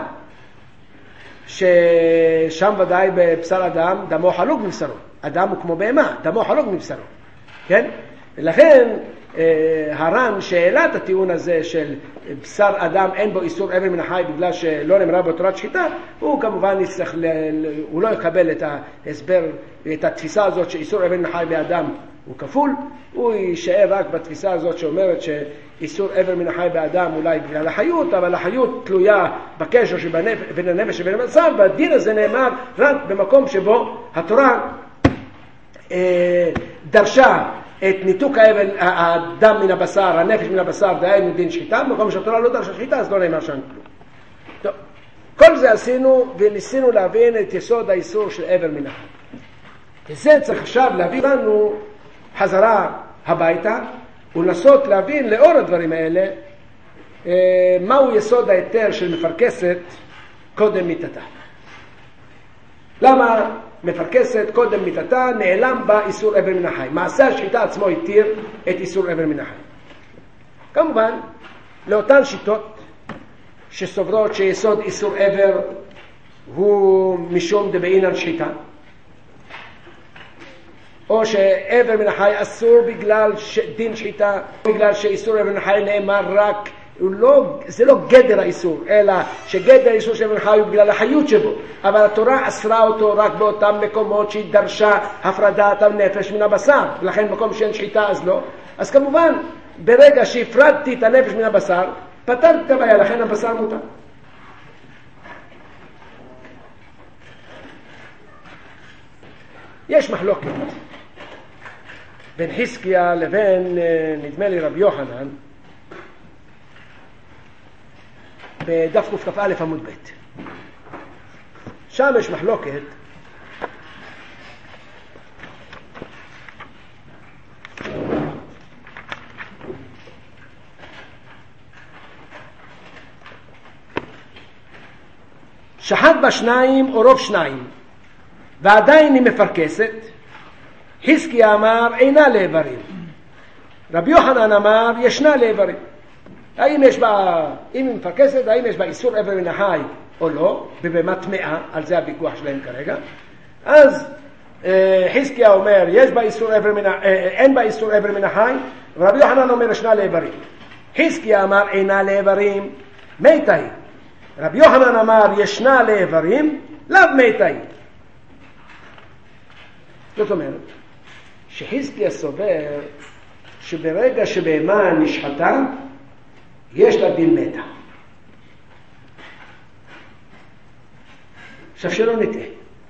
ששם ודאי בבשר אדם, דמו חלוק מבשרו. אדם הוא כמו בהמה, דמו חלוק מבשרו. כן? ולכן, הר"ן שהעלה את הטיעון הזה של בשר אדם אין בו איסור אבר מן החי בגלל שלא נאמרה בתורת שחיטה, הוא כמובן יצטרך, הוא לא יקבל את ההסבר, את התפיסה הזאת שאיסור אבר מן החי באדם הוא כפול, הוא יישאר רק בתפיסה הזאת שאומרת שאיסור אבר מן החי באדם אולי בגלל החיות, אבל החיות תלויה בקשר שבין הנפש ובין הבשר, והדין הזה נאמר רק במקום שבו התורה אה, דרשה את ניתוק האבל, הדם מן הבשר, הנפש מן הבשר, דהיינו דין שחיטה, במקום שהתורה לא דרשה שחיטה, אז לא נאמר שם כלום. טוב, כל זה עשינו וניסינו להבין את יסוד האיסור של אבר מן החי. וזה צריך עכשיו להביא לנו חזרה הביתה, ולנסות להבין לאור הדברים האלה, מהו יסוד ההיתר של מפרכסת קודם מיתתה. למה מפרכסת קודם מיתתה נעלם בה איסור אבר מן החי? מעשה השחיטה עצמו התיר את איסור אבר מן החי. כמובן, לאותן שיטות שסוברות שיסוד איסור אבר הוא משום דבעינן שחיטה, או שאבר מן החי אסור בגלל דין שחיטה, בגלל שאיסור אבר מן החי נאמר רק, לא, זה לא גדר האיסור, אלא שגדר האיסור של אבר מן החי הוא בגלל החיות שבו, אבל התורה אסרה אותו רק באותם מקומות שהיא דרשה הפרדת הנפש מן הבשר, ולכן מקום שאין שחיטה אז לא. אז כמובן, ברגע שהפרדתי את הנפש מן הבשר, פתרתי את הבעיה, לכן הבשר מותר. יש מחלוקת בין חזקיה לבין, נדמה לי, רבי יוחנן, בדף קכ"א עמוד ב'. שם יש מחלוקת שחט בה שניים או רוב שניים ועדיין היא מפרכסת, חזקיה אמר אינה לאיברים, רבי יוחנן אמר ישנה לאיברים. האם יש בה, אם היא מפרכסת, האם יש בה איסור אבר מן החי או לא, בבהמה טמאה, על זה הוויכוח שלהם כרגע. אז חזקיה אומר יש בה איסור אבר מן, אין בה איסור אבר מן החי, ורבי יוחנן אומר ישנה לאיברים. חזקיה אמר אינה לאיברים, מתה היא. רבי יוחנן אמר ישנה לאיברים, לאו מתה היא. זאת אומרת שחזקיה סובר שברגע שבהמה נשחטה יש לה דין מתה. עכשיו שלא נטעה,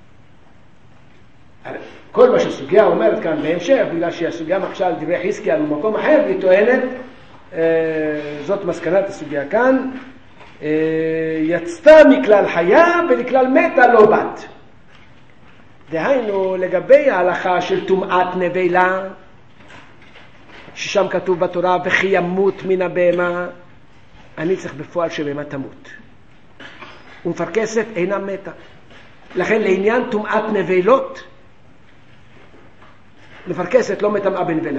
כל מה שהסוגיה אומרת כאן בהמשך, בגלל שהסוגיה מקשה על דברי חזקיה במקום אחר, והיא טוענת, זאת מסקנת הסוגיה כאן, יצתה מכלל חיה ולכלל מתה לא בת. דהיינו לגבי ההלכה של טומאת נבלה, ששם כתוב בתורה וכי ימות מן הבהמה, אני צריך בפועל שבהמה תמות, ומפרכסת אינה מתה. לכן לעניין טומאת נבלות, מפרכסת לא מטמאה בנבלה,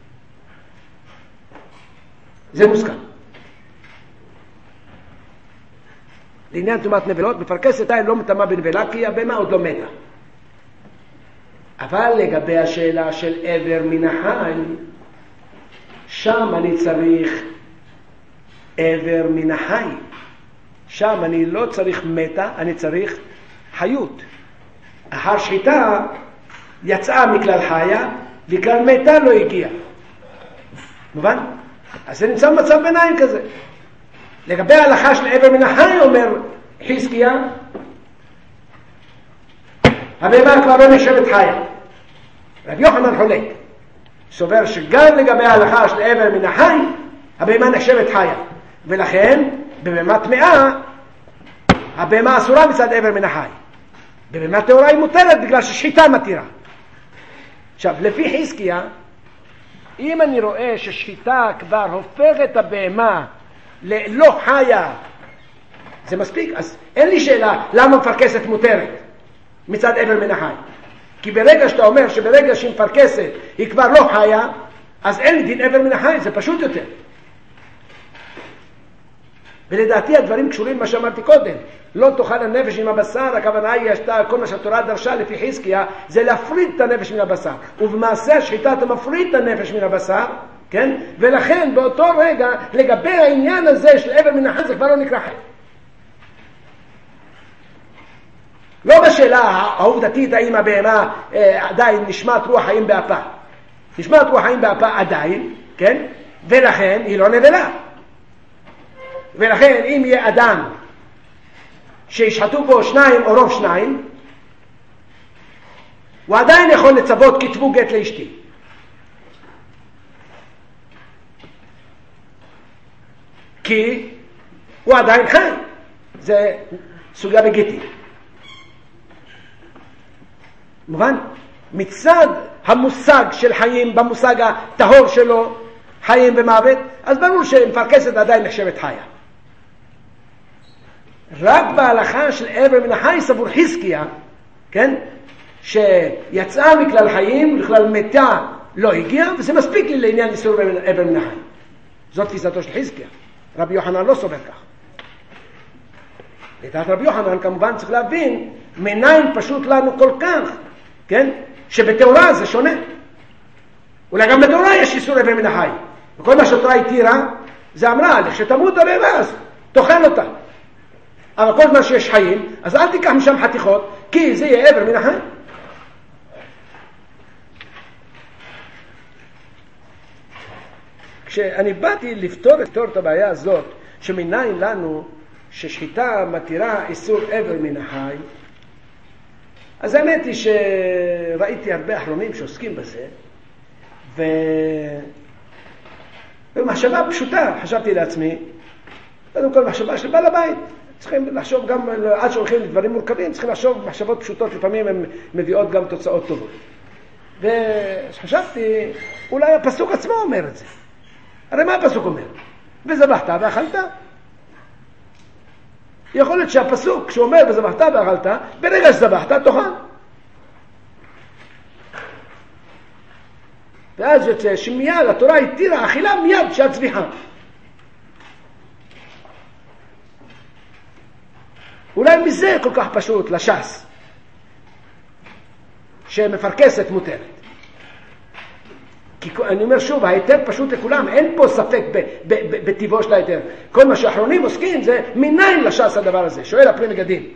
זה מוסכם. לעניין טומאת נבלות, מפרכסת עדיין לא מטמאה בנבלה כי הבהמה עוד לא מתה. אבל לגבי השאלה של אבר מן החי, שם אני צריך אבר מן החי. שם אני לא צריך מתה, אני צריך חיות. אחר שחיטה יצאה מכלל חיה, וכלל מתה לא הגיעה. מובן? אז זה נמצא במצב ביניים כזה. לגבי ההלכה של אבר מן החי, אומר חזקיה, הבהמה כבר לא נחשבת חיה. רבי יוחנן חולק, סובר שגם לגבי ההלכה של אבר מן החי, הבהמה נחשבת חיה, ולכן בבהמה טמאה הבהמה אסורה מצד אבר מן החי. בבהמה טהורה היא מותרת בגלל ששחיטה מתירה. עכשיו, לפי חזקיה, אם אני רואה ששחיטה כבר הופך את הבהמה ללא חיה, זה מספיק. אז אין לי שאלה למה מפרכסת מותרת מצד אבר מן החי. כי ברגע שאתה אומר שברגע שהיא מפרכסת היא כבר לא חיה, אז אין לי דין אבר מן החי, זה פשוט יותר. ולדעתי הדברים קשורים מה שאמרתי קודם. לא תאכל הנפש עם הבשר, הכוונה היא, כל מה שהתורה דרשה לפי חזקיה, זה להפריד את הנפש מן הבשר. ובמעשה השחיטה אתה מפריד את הנפש מן הבשר, כן? ולכן באותו רגע, לגבי העניין הזה של איבר מן החי, זה כבר לא נקרא חי. לא בשאלה העובדתית האם הבהמה עדיין נשמת רוח חיים באפה. נשמת רוח חיים באפה עדיין, כן? ולכן היא לא נבלה. ולכן אם יהיה אדם שישחטו בו שניים או רוב שניים, הוא עדיין יכול לצוות כתבו גט לאשתי. כי הוא עדיין חי. זה סוגיה בגיטית. מובן? מצד המושג של חיים, במושג הטהור שלו, חיים ומוות, אז ברור שמפרכסת עדיין נחשבת חיה. רק בהלכה של איבר מן החי סבור חזקיה, כן? שיצאה מכלל חיים, לכלל מתה לא הגיעה, וזה מספיק לי לעניין איסור איבר מן החי. זאת תפיסתו של חזקיה. רבי יוחנן לא סובר כך. לדעת רבי יוחנן כמובן צריך להבין מניין פשוט לנו כל כך, כן? שבתאורה זה שונה. אולי גם בתאורה יש איסור איבר מן החי. וכל מה שהתורה התירה, זה אמרה, כשתמות הבהמה אז תאכל אותה. אבל כל מה שיש חיים, אז אל תיקח משם חתיכות, כי זה יהיה איבר מן החי. כשאני באתי לפתור, לפתור את הבעיה הזאת, שמניין לנו ששחיטה מתירה איסור איבר מן החי, אז האמת היא שראיתי הרבה אחרונים שעוסקים בזה, ו... במחשבה פשוטה חשבתי לעצמי, קודם כל מחשבה של בעל הבית, צריכים לחשוב גם, עד שהולכים לדברים מורכבים, צריכים לחשוב מחשבות פשוטות, לפעמים הן מביאות גם תוצאות טובות. וחשבתי, אולי הפסוק עצמו אומר את זה. הרי מה הפסוק אומר? וזבחת ואכלת. יכול להיות שהפסוק, כשהוא אומר וזבחת ואכלת, ברגע שזבחת תאכל. ואז יוצא שמיד התורה התירה אכילה מיד שעת זביחה. אולי מזה כל כך פשוט לש"ס, שמפרכסת מותרת. כי אני אומר שוב, ההיתר פשוט לכולם, אין פה ספק בטבעו של ההיתר. כל מה שאחרונים עוסקים זה מניין לש"ס הדבר הזה. שואל הפרי מגדים.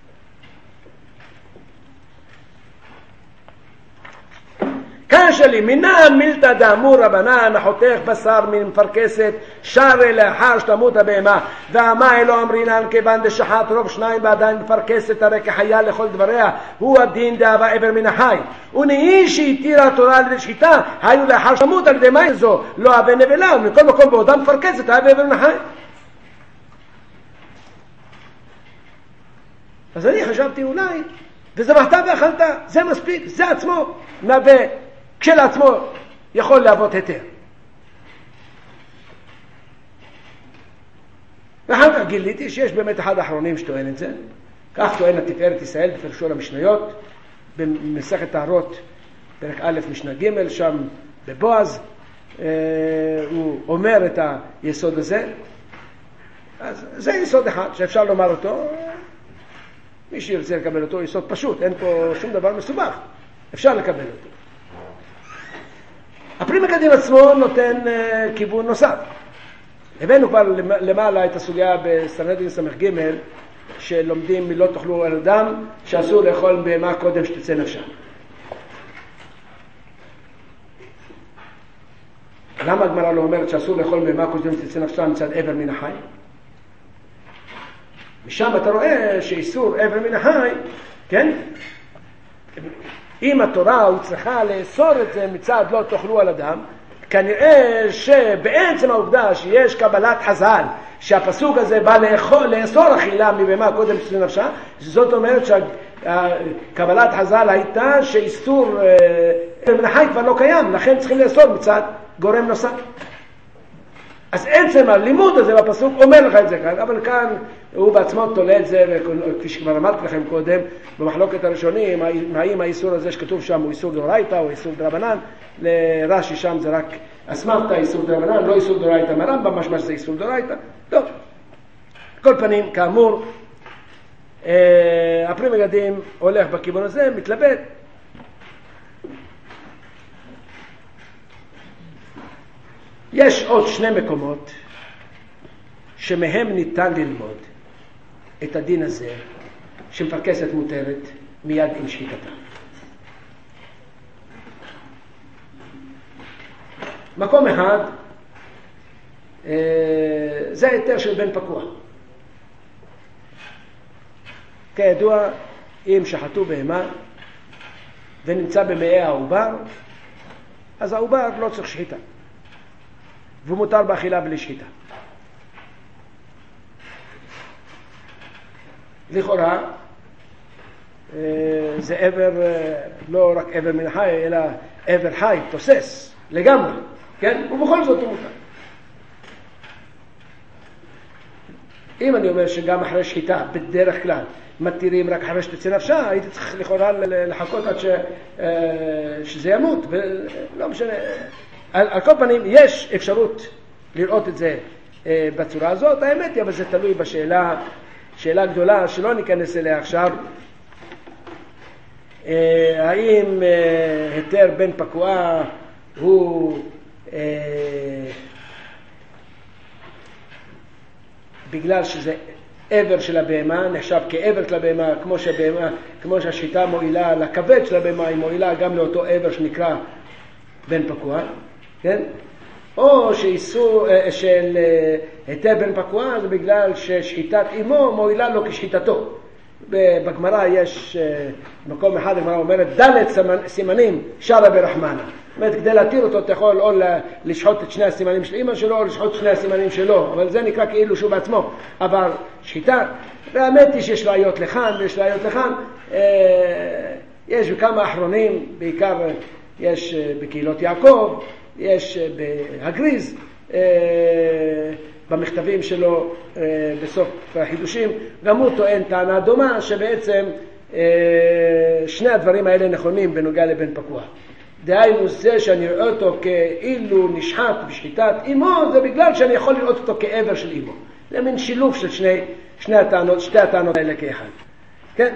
כאן שלי, מינה מילתא דאמור רבנן, החותך בשר מן מפרכסת, שרה לאחר שתמות הבהמה, והמה אלו אמרינן כיוון דשחט רוב שניים ועדיין מפרכסת, הרי כחיה לכל דבריה, הוא הדין דאבה איבר מן החי. ונהי שהתירה התורה על ידי שחיטה, היו לאחר שתמות על ידי מים זו, לא אבה נבלה, ומכל מקום בעודם מפרכסת, היה באיבר מן החי. אז אני חשבתי אולי, וזבחת ואכלת, זה מספיק, זה עצמו נבא. כשלעצמו יכול להוות היתר. ואחר כך גיליתי שיש באמת אחד האחרונים שטוען את זה. כך טוען התפארת ישראל בפרשו למשניות, במסכת טהרות, פרק א' משנה ג', שם בבועז, אה, הוא אומר את היסוד הזה. אז זה יסוד אחד שאפשר לומר אותו. מי שירצה לקבל אותו, יסוד פשוט, אין פה שום דבר מסובך. אפשר לקבל אותו. הפרי מגדים עצמו נותן uh, כיוון נוסף. הבאנו כבר למעלה את הסוגיה בסנהדרין סמך ג' שלומדים מלא תאכלו על אדם שאסור לאכול בהמה קודם שתצא נפשה. למה הגמרא לא אומרת שאסור לאכול בהמה קודם שתצא נפשה מצד איבר מן החי? משם אתה רואה שאיסור איבר מן החי, כן? אם התורה הוא צריכה לאסור את זה מצד לא תאכלו על אדם, כנראה שבעצם העובדה שיש קבלת חז"ל, שהפסוק הזה בא לאכול, לאסור אכילה מבהמה קודם שתצא נפשה, זאת אומרת שקבלת חז"ל הייתה שאיסור מן החי כבר לא קיים, לכן צריכים לאסור מצד גורם נוסף. אז עצם הלימוד הזה בפסוק אומר לך את זה כאן, אבל כאן הוא בעצמו תולה את זה, וכפי שכבר אמרתי לכם קודם, במחלוקת הראשונים, האם האיסור הזה שכתוב שם הוא איסור דאורייתא או איסור דרבנן, לרש"י שם זה רק אסמכתא איסור דרבנן, לא איסור דאורייתא מהרמב"ם, משמע שזה איסור דאורייתא. טוב, כל פנים, כאמור, הפרי מגדים הולך בכיוון הזה, מתלבט. יש עוד שני מקומות שמהם ניתן ללמוד את הדין הזה שמפרכסת מותרת מיד עם שחיטתה. מקום אחד זה היתר של בן פקוע. כידוע, אם שחטו בהמה ונמצא במאי העובר, אז העובר לא צריך שחיטה, והוא מותר באכילה בלי שחיטה. לכאורה זה עבר, לא רק עבר מן החי, אלא עבר חי, תוסס לגמרי, כן? ובכל זאת הוא מותר. אם אני אומר שגם אחרי שחיטה, בדרך כלל, מתירים רק אחרי שתצא נפשה, הייתי צריך לכאורה לחכות עד ש, שזה ימות, ולא משנה. על, על כל פנים, יש אפשרות לראות את זה בצורה הזאת, האמת היא, אבל זה תלוי בשאלה, שאלה גדולה שלא ניכנס אליה עכשיו, האם היתר בן פקועה הוא בגלל שזה עבר של הבהמה, נחשב כעבר של הבהמה, כמו שהבהמה, כמו שהשיטה מועילה לכבד של הבהמה, היא מועילה גם לאותו עבר שנקרא בן פקוע, כן? או שאיסור של היתר בן פקוע זה בגלל ששחיטת אמו מועילה לו כשחיטתו. בגמרא יש מקום אחד, הגמרא אומרת, דלת סימנים שרה ברחמנה. זאת אומרת, כדי להתיר אותו, אתה יכול או לשחוט את שני הסימנים של אמא שלו, או לשחוט את שני הסימנים שלו, אבל זה נקרא כאילו שהוא בעצמו עבר שחיטה. והאמת היא שיש ראיות לכאן ויש ראיות לכאן. יש בכמה אחרונים, בעיקר יש בקהילות יעקב, יש בהגריז, במכתבים שלו בסוף החידושים, גם הוא טוען טענה דומה שבעצם שני הדברים האלה נכונים בנוגע לבן פקוע. דהיינו זה שאני רואה אותו כאילו נשחט בשחיטת אמו, זה בגלל שאני יכול לראות אותו כעבר של אמו. זה מין שילוב של שני, שני הטענות, שתי הטענות האלה כאחד. כן?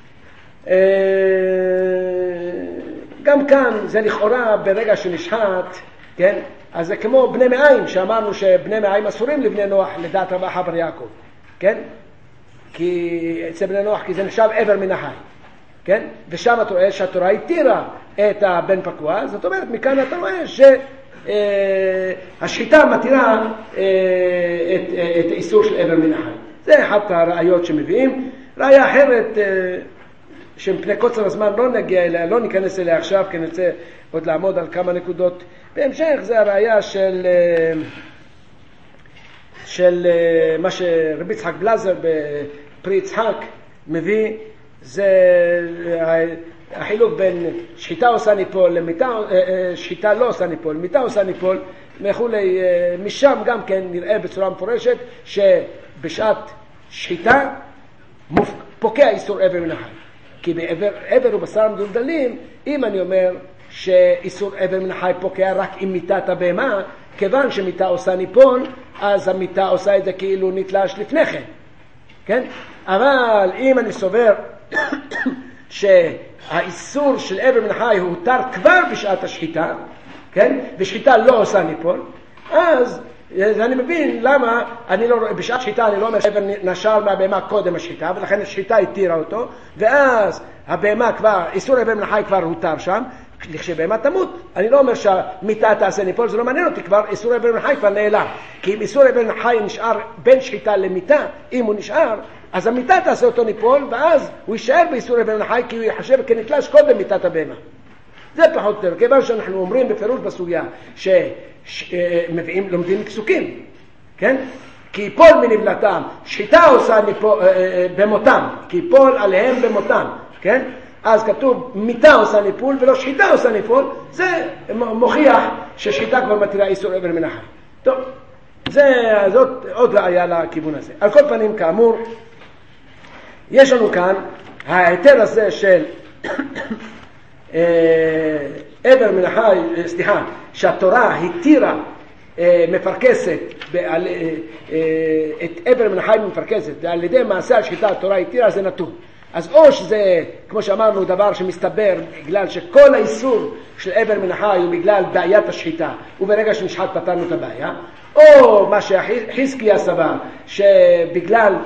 גם כאן זה לכאורה ברגע שנשחט, כן? אז זה כמו בני מעיים, שאמרנו שבני מעיים אסורים לבני נוח לדעת רבא חבר יעקב, כן? כי אצל בני נוח, כי זה נחשב עבר מן החי, כן? ושם אתה רואה שהתורה התירה את הבן פקוע, זאת אומרת, מכאן אתה רואה שהשחיטה מתירה את, את האיסור של עבר מן החי. זה אחת הראיות שמביאים. ראיה אחרת, שמפני קוצר הזמן לא נגיע אליה, לא ניכנס אליה עכשיו, כי נרצה עוד לעמוד על כמה נקודות בהמשך. זה הראיה של של מה שרבי יצחק בלזר בפרי יצחק מביא, זה החילוק בין שחיטה עושה ניפול למיטה, שחיטה לא עושה ניפול, מיטה עושה ניפול וכולי. משם גם כן נראה בצורה מפורשת שבשעת שחיטה פוקע איסור עבר מן החי. כי בעבר עבר ובשר מדולדלים, אם אני אומר שאיסור עבר מן החי פוקע רק עם מיטת הבהמה, כיוון שמיטה עושה ניפול, אז המיטה עושה את זה כאילו נתלש לפני כן. כן? אבל אם אני סובר שהאיסור של עבר מן החי הותר כבר בשעת השחיטה, כן? ושחיטה לא עושה ניפול, אז אני מבין למה אני לא, בשעת שחיטה אני לא אומר שעבר נשר מהבהמה קודם השחיטה, ולכן השחיטה התירה אותו, ואז הבהמה כבר, איסור עבר מן החי כבר הותר שם, לכשבהמה תמות, אני לא אומר שהמיטה תעשה ניפול, זה לא מעניין אותי, כבר איסור עבר מן החי כבר נעלם. כי אם איסור עבר מן החי נשאר בין שחיטה למיטה, אם הוא נשאר, אז המיטה תעשה אותו ניפול, ואז הוא יישאר באיסור עבר מן החי, כי הוא יחשב כנתלש קודם מיטת הבהמה. זה פחות או יותר, כיוון שאנחנו אומרים בפירוש בסוגיה, שמביאים, לומדים פסוקים, כן? כי יפול מנבלתם, שחיטה עושה ניפול, במותם, כי יפול עליהם במותם, כן? אז כתוב מיטה עושה ניפול ולא שחיטה עושה ניפול, זה מוכיח ששחיטה כבר מתירה איסור עבר מן החי. טוב, זה, זאת עוד ראיה לכיוון הזה. על כל פנים, כאמור, יש לנו כאן ההיתר הזה של עבר מן החי, סליחה, שהתורה התירה מפרקסת, את עבר מן החי מפרקסת, ועל ידי מעשה השחיטה התורה התירה, זה נתון. אז או שזה, כמו שאמרנו, דבר שמסתבר בגלל שכל האיסור של עבר מן החי הוא בגלל בעיית השחיטה, וברגע שנשחט פתרנו את הבעיה, או מה שחזקיה סבר, שבגלל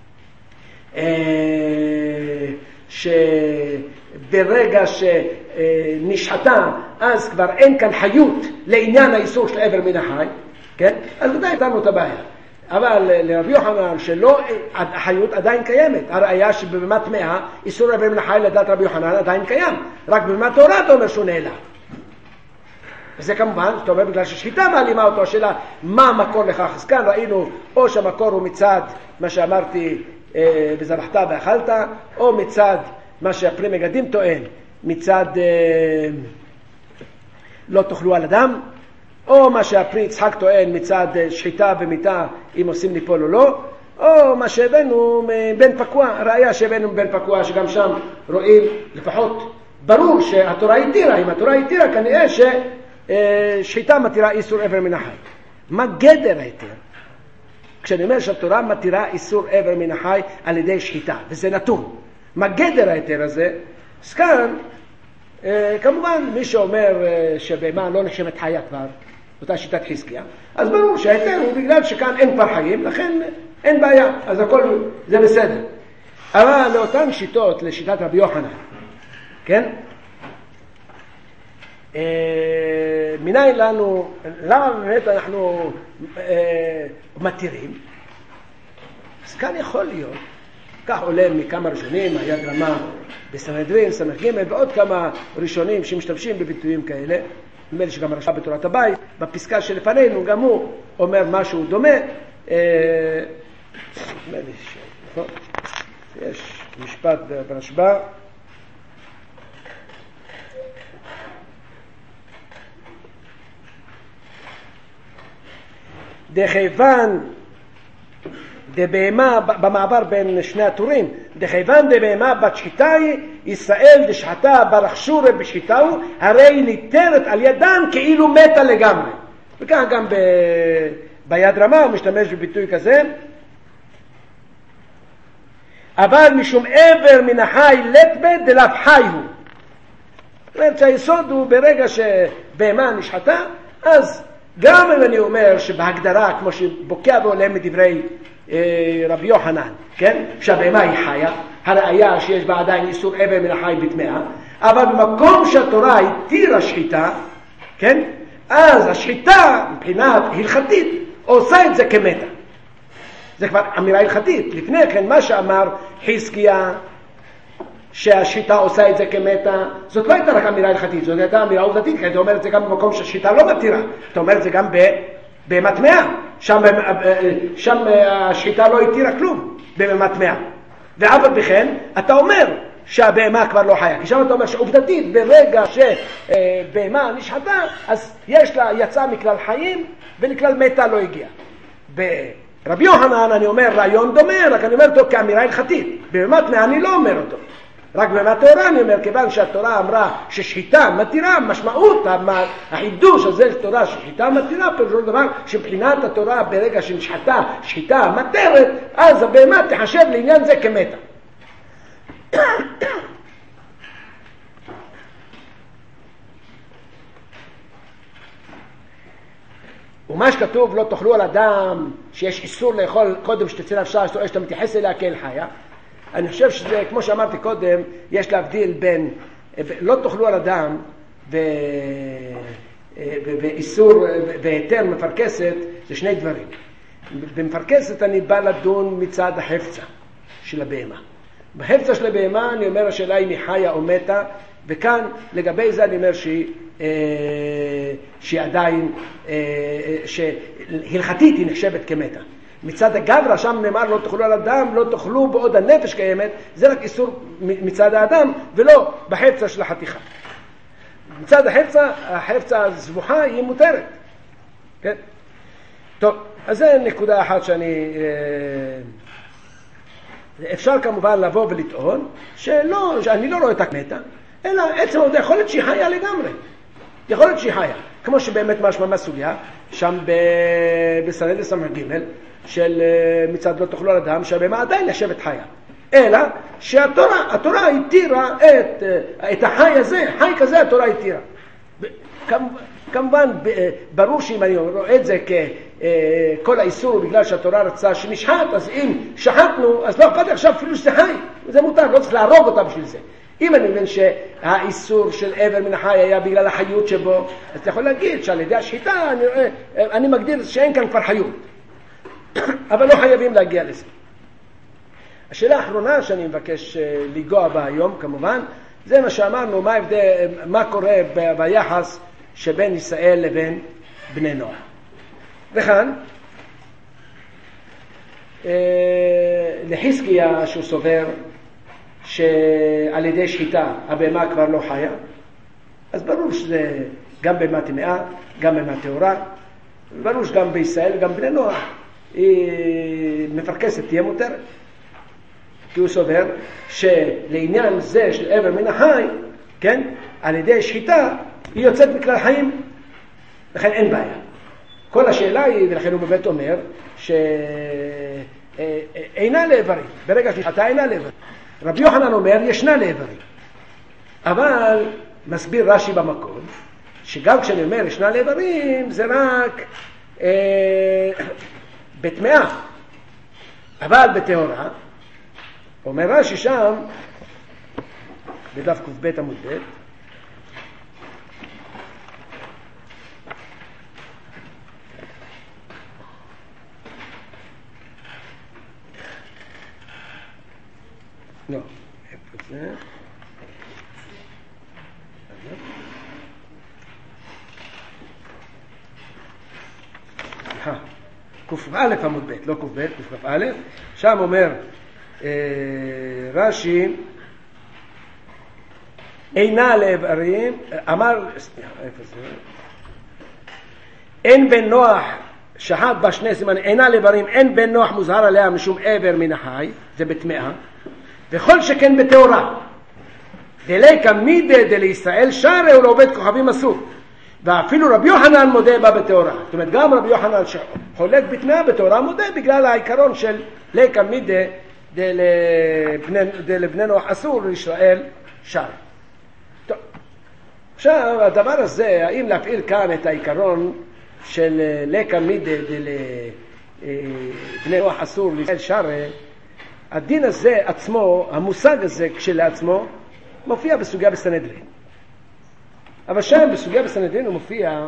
שברגע שנשחטה אז כבר אין כאן חיות לעניין האיסור של עבר מן החי, כן? אז ודאי פתרנו את הבעיה. אבל לרבי יוחנן שלא, החיות עדיין קיימת. הראיה שבבהמה טמאה איסור עבר מן החי לדעת רבי יוחנן עדיין קיים, רק בבהמה טהורה אתה אומר שהוא נעלם. וזה כמובן, אתה אומר בגלל ששחיטה מעלימה אותו, השאלה מה המקור לכך. אז כאן ראינו או שהמקור הוא מצד מה שאמרתי אה, בזבחת ואכלת, או מצד מה שהפרי מגדים טוען, מצד אה, לא תאכלו על אדם, או מה שהפרי יצחק טוען מצד שחיטה ומיתה אם עושים ליפול או לא, או מה שהבאנו בן פקוע, ראיה שהבאנו בן פקוע שגם שם רואים לפחות ברור שהתורה התירה. אם התורה התירה כנראה ששחיטה מתירה איסור עבר מן החי. מה גדר ההיתר? כשאני אומר שהתורה מתירה איסור עבר מן החי על ידי שחיטה, וזה נתון, מה גדר ההיתר הזה? אז כאן כמובן מי שאומר שבהמה לא נחשבת חיה כבר, אותה שיטת חזקיה, אז ברור שההיתר הוא בגלל שכאן אין כבר חיים, לכן אין בעיה, אז הכל זה בסדר. אבל לאותן שיטות, לשיטת רבי יוחנן, כן? אה, מניין לנו, למה באמת אנחנו אה, מתירים? אז כאן יכול להיות, כך עולה מכמה ראשונים, היד רמה בסנהדרין, סמך ג' ועוד כמה ראשונים שמשתמשים בביטויים כאלה, נדמה לי שגם הרש"ב בתורת הבית, בפסקה שלפנינו גם הוא אומר משהו דומה. נדמה לי ש... נכון? יש משפט ברש"ב. דכיוון דבהמה, במעבר בין שני הטורים, דכיוון דבהמה בת שחיטה ישראל דשחטה ברך שורה בשחיטהו, הרי היא ניתרת על ידן כאילו מתה לגמרי. וכך גם ב... ביד רמה הוא משתמש בביטוי כזה. אבל משום עבר מן החי לטבע דלאו חי הוא. זאת אומרת שהיסוד הוא ברגע שבהמה נשחטה, אז גם אם אני אומר שבהגדרה, כמו שבוקע ועולה מדברי רבי יוחנן, כן? שהבהמה היא חיה, הראיה שיש בה עדיין איסור עבר מן החי בטמאה, אבל במקום שהתורה התירה שחיטה, כן? אז השחיטה מבחינה הלכתית עושה את זה כמתה. זה כבר אמירה הלכתית. לפני כן מה שאמר חזקיה שהשחיטה עושה את זה כמתה, זאת לא הייתה רק אמירה הלכתית, זאת הייתה אמירה עובדתית, כי אתה אומר את זה גם במקום שהשחיטה לא מתירה, אתה אומר את זה גם בהמה טמאה, שם, שם השחיטה לא התירה כלום בהמה טמאה, ואף על פי כן אתה אומר שהבהמה כבר לא חיה, כי שם אתה אומר שעובדתית ברגע שבהמה נשחטה אז יש לה, יצאה מכלל חיים ולכלל מתה לא הגיעה. ברבי יוחנן אני אומר רעיון דומה, רק אני אומר אותו כאמירה הלכתית. בהמה טמאה אני לא אומר אותו, רק בהמה טהורה אני אומר, כיוון שהתורה אמרה ששחיטה מתירה, משמעות החידוש הזה של תורה ששחיטה מתירה, פירושו דבר שבחינת התורה ברגע שנשחטה שחיטה מתרת, אז הבהמה תחשב לעניין זה כמתה. ומה שכתוב לא תאכלו על אדם, שיש איסור לאכול קודם שתצא נפשה או שאתה מתייחס אליה כאל חיה, אני חושב שזה, כמו שאמרתי קודם, יש להבדיל בין לא תאכלו על אדם ו... ואיסור והיתר מפרקסת, זה שני דברים. במפרקסת אני בא לדון מצד החפצה של הבהמה. בחפצה של הבהמה אני אומר השאלה אם היא חיה או מתה, וכאן לגבי זה אני אומר שהיא, אה, שהיא עדיין, אה, שהלכתית היא נחשבת כמתה. מצד הגברא שם נאמר לא תאכלו על אדם, לא תאכלו בעוד הנפש קיימת, זה רק איסור מצד האדם ולא בחפצה של החתיכה. מצד החפצה, החפצה הזבוחה היא מותרת. כן? טוב, אז זה נקודה אחת שאני... אפשר כמובן לבוא ולטעון שלא, שאני לא רואה את הכמתה, אלא עצם עוד יכול להיות שהיא חיה לגמרי. יכול להיות שהיא חיה. כמו שבאמת משמע מהסוגיה, שם בסנהדרין סמ"ך ג' של מצד לא תאכלו על אדם, שהבהמה עדיין נחשבת חיה. אלא שהתורה, התורה התירה את, את החי הזה, חי כזה התורה התירה. כמובן, ברור שאם אני רואה את זה ככל האיסור בגלל שהתורה רצה שנשחט, אז אם שחטנו, אז לא אכפת לי עכשיו אפילו שזה חי. זה מותר, לא צריך להרוג אותה בשביל זה. אם אני מבין שהאיסור של עבר מן החי היה בגלל החיות שבו, אז אתה יכול להגיד שעל ידי השחיטה אני, אני מגדיר שאין כאן כבר חיות. אבל לא חייבים להגיע לזה. השאלה האחרונה שאני מבקש לגוע בה היום, כמובן, זה מה שאמרנו, מה, הבדל, מה קורה ב- ביחס שבין ישראל לבין בני נוח. וכאן, לחזקיה שהוא סובר שעל ידי שחיטה הבהמה כבר לא חיה, אז ברור שזה גם בהמה טמאה, גם בהמה טהורה, ברור שגם בישראל, גם בני נוח, היא מפרכסת, תהיה מותרת. כי הוא סובר שלעניין זה של עבר מן החי, כן, על ידי שחיטה, היא יוצאת מכלל חיים, לכן אין בעיה. כל השאלה היא, ולכן הוא באמת אומר, שאינה לאיברים. ברגע ששחיטה אינה לאיברים. רבי יוחנן אומר, ישנה לאיברים. אבל מסביר רש"י במקום, שגם כשאני אומר ישנה לאיברים, זה רק אה, בטמאה. אבל בטהורה, אומר רש"י שם, בדף ק"ב עמוד ב', לא, איפה זה? ק"א עמוד ב', לא ק"ב, ק"א, שם אומר רש"י, אינה לאיברים, אמר, איפה זה? אין בן נוח שחט בה שני סימן, אינה לאיברים, אין בן נוח מוזהר עליה משום עבר מן החי, זה בטמאה, וכל שכן בטהורה. דליקא מידי דלישראל שרי ולעובד כוכבים אסור. ואפילו רבי יוחנן מודה בה בטהורה. זאת אומרת, גם רבי יוחנן שחולק בטמאה בטהורה מודה בגלל העיקרון של ליקא מידי דלבני נוח אסור לישראל שרי. טוב. עכשיו, הדבר הזה, האם להפעיל כאן את העיקרון של ליקא מידי דלבני נוח אסור לישראל שרי, הדין הזה עצמו, המושג הזה כשלעצמו, מופיע בסוגיה בסנהדרין. אבל שם בסוגיה בסנהדרין הוא מופיע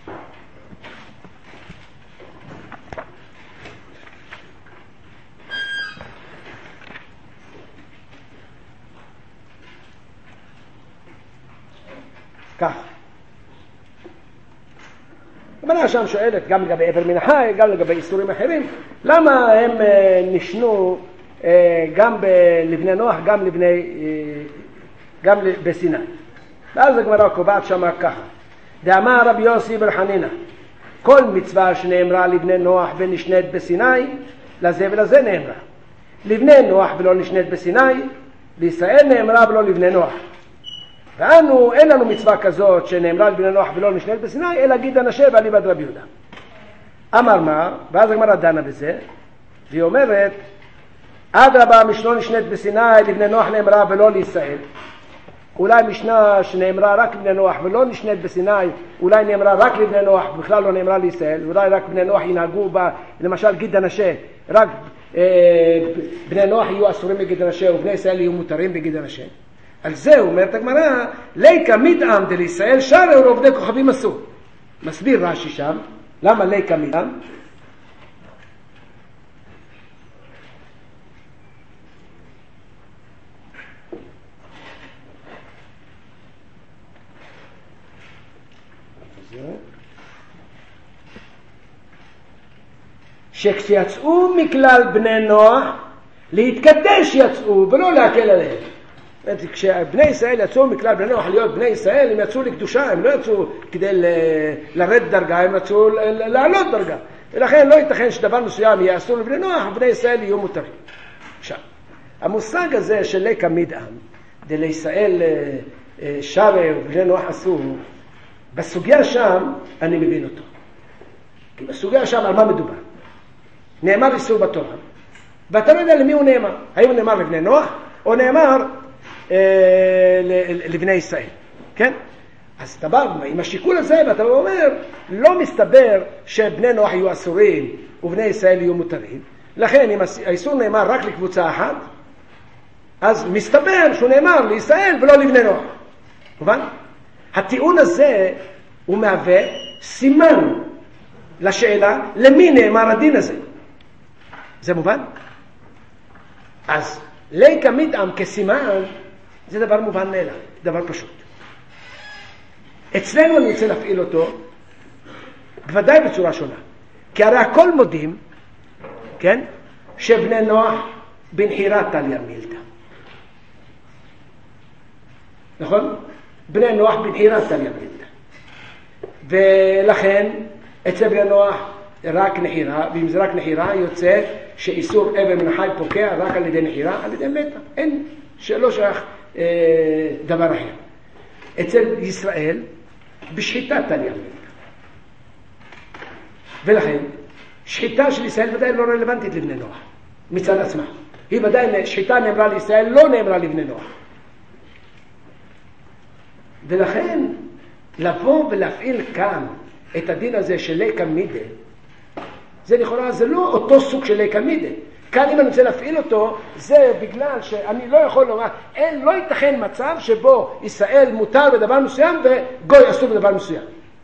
כך. המנה שם שואלת גם לגבי עבר מן החי, גם לגבי איסורים אחרים, למה הם נשנו גם לבני נוח, גם לבני, גם בסיני. ואז הגמרא קובעת שם ככה, דאמר רבי יוסי בר חנינא, כל מצווה שנאמרה לבני נוח ונשנית בסיני, לזה ולזה נאמרה. לבני נוח ולא נשנית בסיני, לישראל נאמרה ולא לבני נוח. ואנו, אין לנו מצווה כזאת שנאמרה לבני נוח ולא נשנית בסיני, אלא גיד אנשי ואליבא דרבי יהודה. אמר מה, ואז הגמרא דנה בזה, והיא אומרת, אדרבה משלא נשנית בסיני, לבני נוח נאמרה ולא לישראל. אולי משנה שנאמרה רק לבני נוח ולא נשנית בסיני, אולי נאמרה רק לבני נוח ובכלל לא נאמרה לישראל, אולי רק בני נוח ינהגו בה, למשל גיד אנשי, רק אה, בני נוח יהיו אסורים בגיד אנשי ובני ישראל יהיו מותרים בגיד אנשי. על זה הוא אומר את הגמרא, ליקא מדעם דלישראל שרי ולעובדי כוכבים אסור. מסביר רש"י שם, למה ליקא מדעם? שכשיצאו מכלל בני נוח להתקדש יצאו ולא להקל עליהם. כשבני ישראל יצאו מכלל בני נוח להיות בני ישראל, הם יצאו לקדושה, הם לא יצאו כדי לרדת דרגה, הם יצאו לעלות דרגה. ולכן לא ייתכן שדבר מסוים יהיה אסור לבני נוח ובני ישראל יהיו מותרים. עכשיו, המושג הזה של ליקא מדעם דלישראל שרי ובני נוח אסור, בסוגיה שם אני מבין אותו. כי בסוגיה שם על מה מדובר? נאמר איסור בתורה, ואתה לא יודע למי הוא נאמר. האם הוא נאמר לבני נוח, או נאמר אה, לבני ישראל, כן? אז אתה בא עם השיקול הזה, ואתה אומר, לא מסתבר שבני נוח יהיו אסורים, ובני ישראל יהיו מותרים. לכן, אם האיסור נאמר רק לקבוצה אחת, אז מסתבר שהוא נאמר לישראל ולא לבני נוח. מובן? הטיעון הזה הוא מהווה סימן לשאלה למי נאמר הדין הזה. זה מובן? אז ליקה מתאם כסימן זה דבר מובן מאליו, דבר פשוט. אצלנו אני רוצה להפעיל אותו בוודאי בצורה שונה. כי הרי הכל מודים, כן? שבני נוח בנחירת תליה מילתא. נכון? בני נוח בנחירת תליה מילתא. ולכן אצל בני נוח רק נחירה, ואם זה רק נחירה יוצא שאיסור אבן מן החי פוקע רק על ידי נחירה, על ידי מתה. אין, שלא שייך אה, דבר אחר. אצל ישראל בשחיטה תליה מילתא. ולכן שחיטה של ישראל ודאי לא רלוונטית לבני נוח מצד עצמה. היא ודאי, שחיטה נאמרה לישראל, לא נאמרה לבני נוח. ולכן לבוא ולהפעיל כאן את הדין הזה של ליקה מידה, זה לכאורה, זה לא אותו סוג של ליקה מידה. כאן אם אני רוצה להפעיל אותו, זה בגלל שאני לא יכול לומר, אין, לא ייתכן מצב שבו ישראל מותר בדבר מסוים וגוי אסור בדבר מסוים.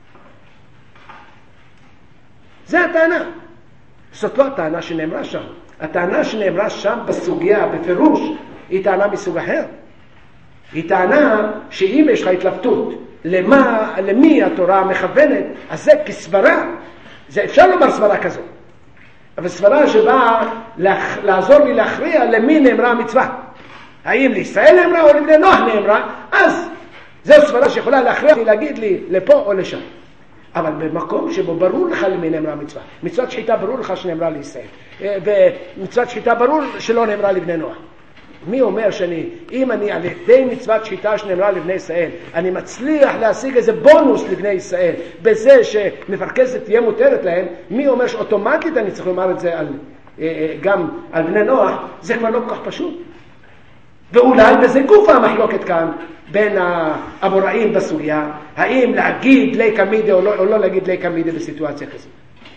זה הטענה. זאת לא הטענה שנאמרה שם. הטענה שנאמרה שם בסוגיה, בפירוש, היא טענה מסוג אחר. היא טענה שאם יש לך התלבטות למה, למי התורה מכוונת, אז זה כסברה. זה אפשר לומר סברה כזו. אבל סברה שבאה לעזור לי להכריע למי נאמרה המצווה. האם לישראל נאמרה או לבני נוח נאמרה, אז זו סברה שיכולה להכריע לי להגיד לי לפה או לשם. אבל במקום שבו ברור לך למי נאמרה המצווה. מצוות שחיטה ברור לך שנאמרה לישראל. ומצוות שחיטה ברור שלא נאמרה לבני נוח. מי אומר שאני, אם אני על ידי מצוות שחיטה שנאמרה לבני ישראל, אני מצליח להשיג איזה בונוס לבני ישראל, בזה שמפרכסת תהיה מותרת להם, מי אומר שאוטומטית אני צריך לומר את זה על, גם על בני נוח, זה כבר לא כל כך פשוט. ואולי בזה גופה המחלוקת כאן, בין האמוראים בסוגיה, האם להגיד ליקה מידה או לא, או לא להגיד ליקה מידה בסיטואציה כזאת.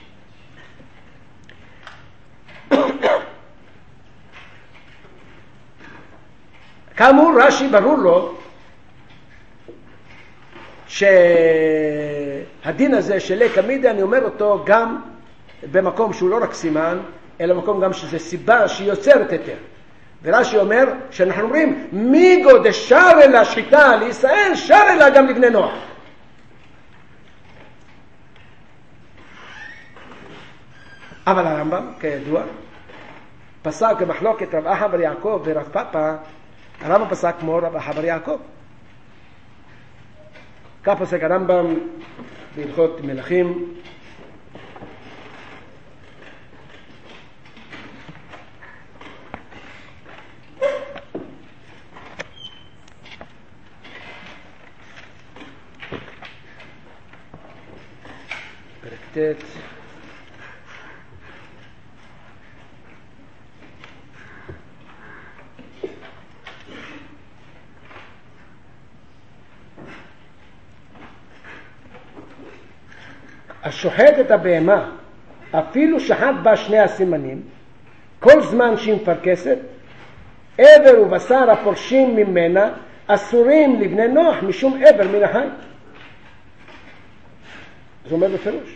כאמור, רש"י ברור לו שהדין הזה של ליקה מידה, אני אומר אותו גם במקום שהוא לא רק סימן, אלא מקום גם שזה סיבה שהיא יוצרת היתר. ורש"י אומר שאנחנו אומרים מיגו דשר אל השחיטה לישראל, שר אלה גם לבני נוח. אבל הרמב"ם, כידוע, פסק במחלוקת רב אחא בר יעקב ורב פאפא, הרמב"ם פסק כמו רב אחא בר יעקב. כך פסק הרמב"ם בהלכות מלכים, פרק ט'. השוחט את הבהמה, אפילו שחט בה שני הסימנים, כל זמן שהיא מפרכסת, עבר ובשר הפורשים ממנה אסורים לבני נוח משום עבר מן החי. זה אומר בפירוש.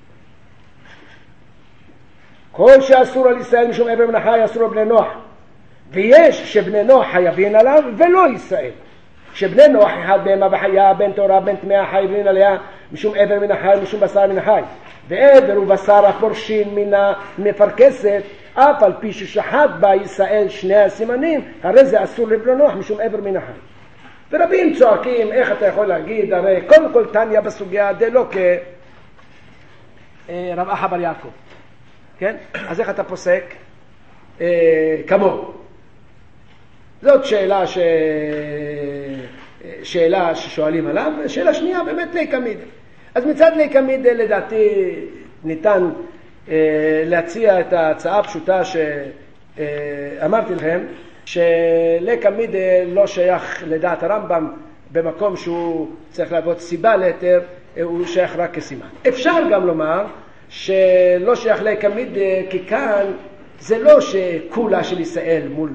כל שאסור על ישראל משום עבר מן החי אסור לבני נוח. ויש שבני נוח חייבים עליו ולא ישראל. שבני נוח אחד בהמה וחיה, בין תורה, בין טמאה חייבים עליה משום עבר מן החי, משום בשר מן החי. ועבר ובשר הפורשים מן המפרכסת, אף על פי ששחט בה ישראל שני הסימנים, הרי זה אסור לבני נוח משום עבר מן החי. ורבים צועקים, איך אתה יכול להגיד, הרי קודם כל תניא בסוגיה די לא כרב אחא בר יעקב. כן? אז איך אתה פוסק? אה, כמו. זאת שאלה ש... שאלה ששואלים עליו, ושאלה שנייה באמת לי קמידה. אז מצד לי קמידה לדעתי ניתן אה, להציע את ההצעה הפשוטה שאמרתי לכם, שלי קמידה לא שייך לדעת הרמב"ם במקום שהוא צריך לעבוד סיבה ליתר, הוא שייך רק כסימן. אפשר גם לומר שלא שייך לי קמידה, כי כאן זה לא שכולה של ישראל מול,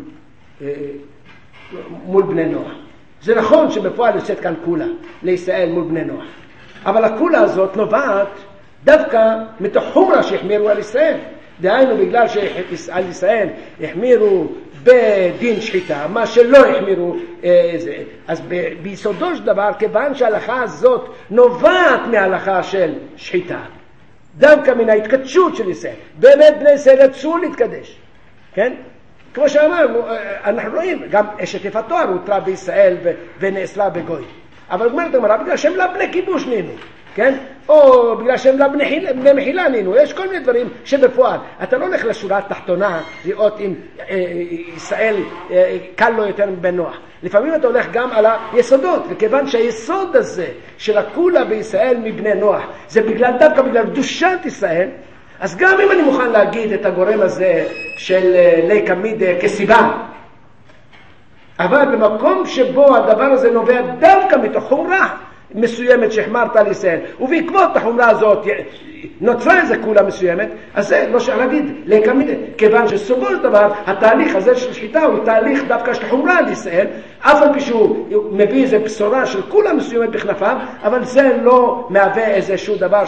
מול בני נוח. זה נכון שבפועל יוצאת כאן כולה לישראל מול בני נוח. אבל הכולה הזאת נובעת דווקא מתוך חומרה שהחמירו על ישראל. דהיינו בגלל שעל ישראל החמירו בדין שחיטה, מה שלא החמירו אה, זה. אז ב- ביסודו של דבר, כיוון שההלכה הזאת נובעת מההלכה של שחיטה, דווקא מן ההתקדשות של ישראל, באמת בני ישראל רצו להתקדש, כן? כמו שאמרנו, אנחנו רואים, גם אשת יפת תואר הותרה בישראל ו- ונאסרה בגוי. אבל אומרת הגמרא, בגלל שהם לא בני כיבוש נהנו, כן? או בגלל שהם לא בני, חיל, בני מחילה נהנו. יש כל מיני דברים שבפועל, אתה לא הולך לשורה התחתונה לראות אם אה, ישראל אה, קל לו יותר מבן נוח. לפעמים אתה הולך גם על היסודות, וכיוון שהיסוד הזה של הכולה בישראל מבני נוח, זה בגלל, דווקא בגלל קדושת ישראל, אז גם אם אני מוכן להגיד את הגורם הזה של לי קמידה כסיבה, אבל במקום שבו הדבר הזה נובע דווקא מתוך חומרה מסוימת שהחמרת על ישראל, ובעקבות החומרה הזאת נוצרה איזה כולה מסוימת, אז זה לא שאלה להגיד לי קמידה, כיוון שסופו של דבר התהליך הזה של שחיטה הוא תהליך דווקא של חומרה על ישראל, אף על פי שהוא מביא איזו בשורה של כולה מסוימת בכנפיו, אבל זה לא מהווה איזשהו דבר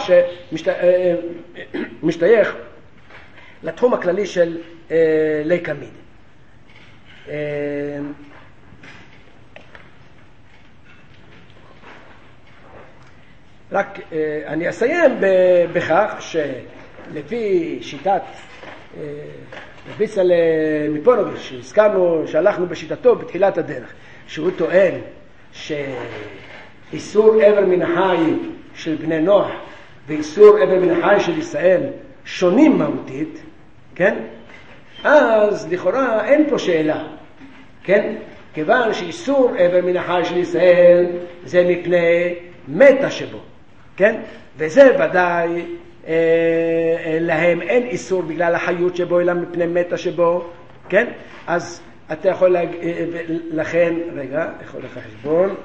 שמשתייך לתחום הכללי של לי קמידה. רק אני אסיים בכך שלפי שיטת רביצל מפונוביץ' שהזכרנו, שהלכנו בשיטתו בתחילת הדרך, שהוא טוען שאיסור עבר מן החי של בני נוח ואיסור עבר מן החי של ישראל שונים מהותית, כן? אז לכאורה אין פה שאלה, כן? כיוון שאיסור עבר מן החי של ישראל זה מפני מתה שבו, כן? וזה ודאי אה, אה, להם אין איסור בגלל החיות שבו, אלא מפני מתה שבו, כן? אז אתה יכול להג... אה, לכן, רגע, יכול לך חשבון.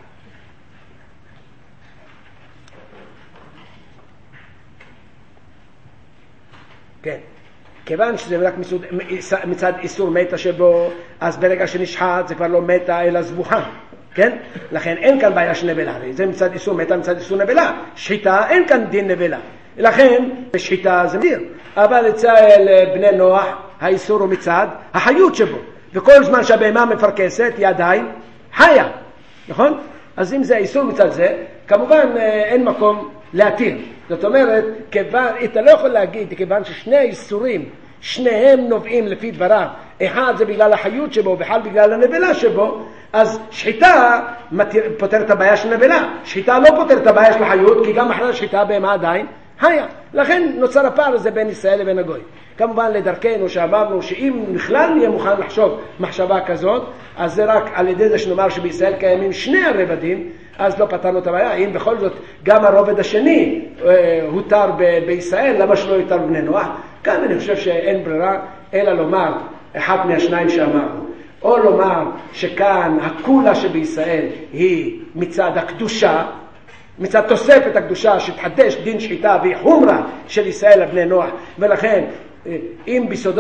כן. כיוון שזה רק מצד, מצד איסור מתה שבו, אז ברגע שנשחט זה כבר לא מתה אלא זבוחה, כן? לכן אין כאן בעיה של נבלה, זה מצד איסור מתה, מצד איסור נבלה. שחיטה, אין כאן דין נבלה. לכן, שחיטה זה מדיר. אבל אצל בני נוח, האיסור הוא מצד החיות שבו. וכל זמן שהבהמה מפרקסת, היא עדיין חיה. נכון? אז אם זה האיסור מצד זה, כמובן אין מקום להתיר. זאת אומרת, כיוון, אתה לא יכול להגיד, כיוון ששני האיסורים, שניהם נובעים לפי דבריו, אחד זה בגלל החיות שבו, ואחד בגלל הנבלה שבו, אז שחיטה פותר את הבעיה של נבלה. שחיטה לא פותר את הבעיה של החיות, כי גם אחרי השחיטה בהמה עדיין חיה. לכן נוצר הפער הזה בין ישראל לבין הגוי. כמובן לדרכנו שאמרנו שאם בכלל נהיה מוכן לחשוב מחשבה כזאת, אז זה רק על ידי זה שנאמר שבישראל קיימים שני הרבדים, אז לא פתרנו את הבעיה. אם בכל זאת גם הרובד השני אה, הותר ב- בישראל, למה שלא יותר בני נוח? כאן אני חושב שאין ברירה אלא לומר אחד מהשניים שאמרנו. או לומר שכאן הכולה שבישראל היא מצד הקדושה, מצד תוספת הקדושה שתחדש דין שחיטה והיא חומרה של ישראל לבני נוח, ולכן אם ביסודו,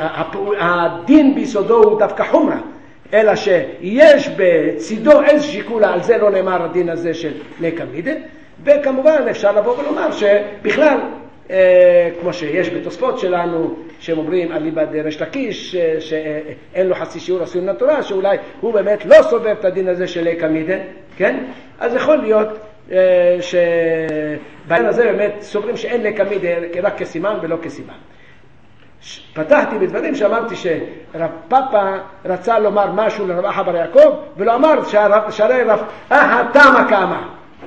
הדין ביסודו הוא דווקא חומרה, אלא שיש בצידו איזושהי כולה, על זה לא נאמר הדין הזה של לי קמידה. וכמובן אפשר לבוא ולומר שבכלל אה, כמו שיש בתוספות שלנו שהם אומרים אליבא דריש לקיש שאין לו חצי שיעור עשוי מן התורה, שאולי הוא באמת לא סובב את הדין הזה של לי קמידה, כן? אז יכול להיות אה, שבעניין הזה באמת סוברים שאין לי קמידה רק כסימן ולא כסיבה. פתחתי בדברים שאמרתי שרב פאפה רצה לומר משהו לרב אחא בר יעקב ולא אמר שהרי רב אחא תמה קמה.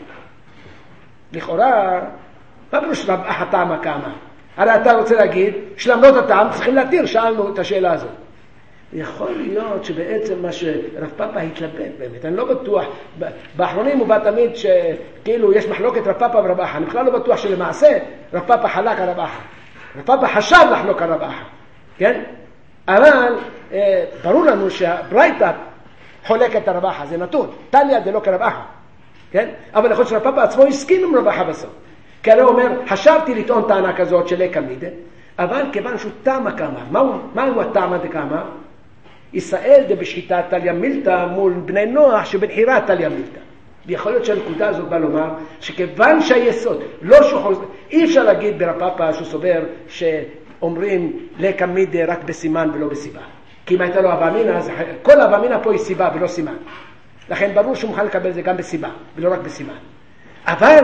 לכאורה מה פירוש רב אחא תמה קמה? הרי אתה רוצה להגיד שלמרות הטעם צריכים להתיר, שאלנו את השאלה הזאת. יכול להיות שבעצם מה שרב פאפה התלבט באמת, אני לא בטוח, באחרונים הוא בא תמיד שכאילו יש מחלוקת רב פאפה ורב אחא, אני בכלל לא בטוח שלמעשה רב פאפה חלק על רב אחא, רב פאפה חשב לחלוק על רב אחא, כן? אבל אה, ברור לנו שהברייתא חולקת על רב אחא, זה נתון, תניא דלא כרב אחא, כן? אבל יכול להיות שרב פאפה עצמו הסכים עם רב אחא בסוף, כי הרי הוא אומר, חשבתי לטעון טענה כזאת של לקא מידה, אבל כיוון שהוא טעמה כאמר, מהו, מהו הטעמה דקאמר? ישראל דבשחיטה תליא מילתא מול בני נוח שבנחירה תליא מילתא. ויכול להיות שהנקודה הזאת בא לומר שכיוון שהיסוד, לא שוחוז, אי אפשר להגיד ברב פאפה שהוא סובר שאומרים לקא מידה רק בסימן ולא בסיבה. כי אם הייתה לו הווה אמינא, אז כל הווה אמינא פה היא סיבה ולא סימן. לכן ברור שהוא מוכן לקבל זה גם בסיבה ולא רק בסימן. אבל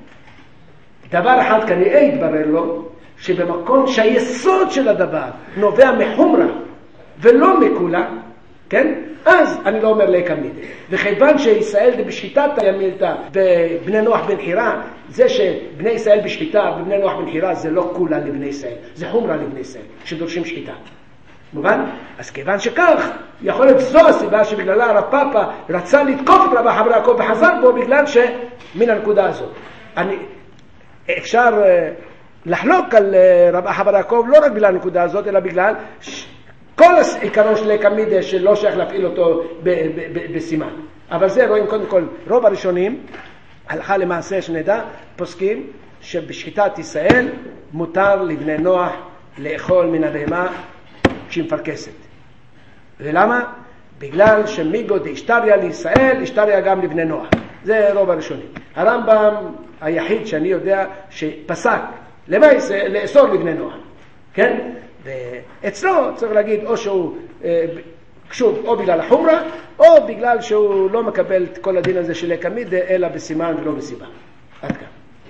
דבר אחד כנראה יתברר לו, שבמקום שהיסוד של הדבר נובע מחומרה ולא מכולה, כן? אז אני לא אומר לקא מידה. וכיוון שישראל בשחיטה תליא מילתא ובני נוח בנחירה, זה שבני ישראל בשחיטה ובני נוח בנחירה זה לא כולה לבני ישראל, זה חומרה לבני ישראל שדורשים שחיטה. מובן? אז כיוון שכך, יכול להיות זו הסיבה שבגללה רב פאפה רצה לתקוף את רב אחא בר יעקב וחזר בו בגלל שמן הנקודה הזאת. אני, אפשר לחלוק על רב אחא בר יעקב לא רק בגלל הנקודה הזאת, אלא בגלל כל העיקרון של לקא מידה שלא שייך להפעיל אותו בסימן. אבל זה רואים קודם כל, רוב הראשונים, הלכה למעשה שנדע, פוסקים שבשחיטת ישראל מותר לבני נוח לאכול מן הבהמה כשהיא מפרכסת. ולמה? בגלל שמיגו דאשתריה לישראל, אשתריה גם לבני נוח. זה רוב הראשונים. הרמב"ם היחיד שאני יודע שפסק למעשה לאסור לבני נוח. כן? ואצלו צריך להגיד או שהוא קשור או בגלל החומרה, או בגלל שהוא לא מקבל את כל הדין הזה של לקא מידה, אלא בסימן ולא בסיבה. עד כאן.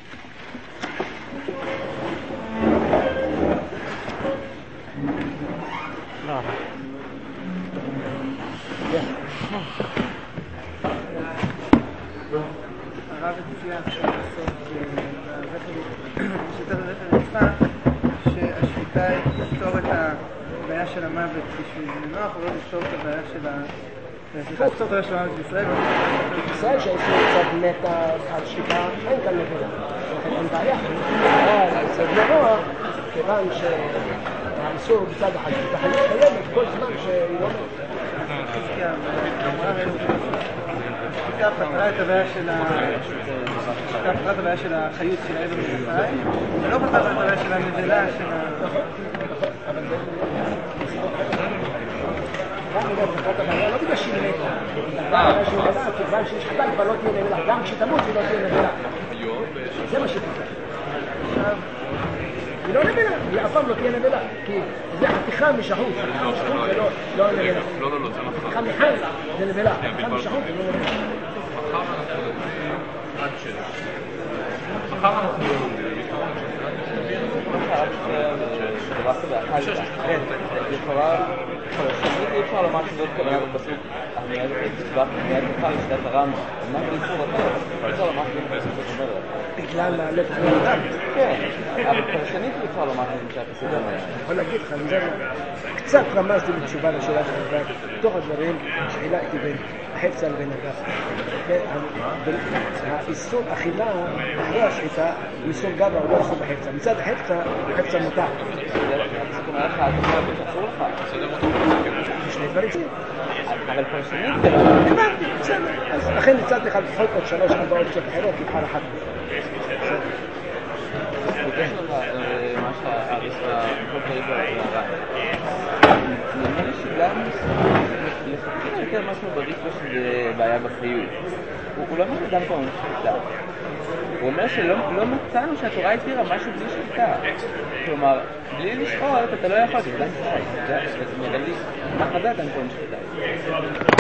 הרב הציע בשיטת הזכר נצפה שהשחיטה תפתור את הבעיה של המוות בשביל בני נוח, ולא תפתור את הבעיה של ה... סליחה, תפתור את הבעיה של המוות בישראל. בישראל שהאיסור קצת מתה על שחיטה, אין כאן נבלה. אין בעיה. אבל אצל בני נוח, כיוון שהאיסור בצד אחד, החיים קיימת כל זמן שהיא לא מתה. שחיטה פתרה את הבעיה של ה... שחיטה פתרה את הבעיה של החיות של האבן בחי, ולא פתרה את הבעיה של הנבלה של ה... לא בגלל שהיא מתה, כיוון ששחיטה כבר לא תהיה נבלה, גם כשתמות היא לא תהיה נבלה. זה מה שפתרה. היא לא נבלה, היא אף פעם לא תהיה נבלה, כי זה חתיכה משחות, חתיכה משחות זה לא נבלה. לא, לא, לא, זה לא חתיכה מחל זה נבלה, חתיכה משחות זה לא נבלה. מחר אנחנו לא נבלה, עד שש. מחר אנחנו לא נבלה, לכאורה, פרשנית אי אפשר לומר שזאת כוונה בפסוק מיד תצבח מיד תוכל לשתת הרם אמנם באיסור אחר, אי אפשר לומר שזאת אומרת בגלל הלב חלודם? כן, אבל פרשנית אי אפשר לומר שהפסוק אומר. אני יכול להגיד לך, קצת רמזתי בתשובה לשאלה של הרב, בתוך הדברים שחילקתי בין החפצה לבין הגף. האיסור אכילה אחרי השחיטה הוא איסור גברא, הוא לא איסור בחפצה. מצד החפצה, החפצה מותר. הפסוק אומר לך, אתה יכול להיות אסור לך. זה שני דברים שונים. אבל פרשנית זה לא... אמרתי, בסדר. אז לכן הצעתי לך לפחות עוד שלוש ארבע אופציות אחרות, תבחר אחת. יש לך מה שהאריסטה כל כך להראה. נראה לי שגם לפעמים יותר משהו בריסטה שזה בעיה בחיות. הוא לא אומר שדם כבר משחיטה. הוא אומר שלא מצאנו שהתורה התירה משהו בלי שחיטה. כלומר, בלי לשחוט אתה לא יכול, זה דם שחי. זה נראה לי, מה חדה דם כבר משחיטה.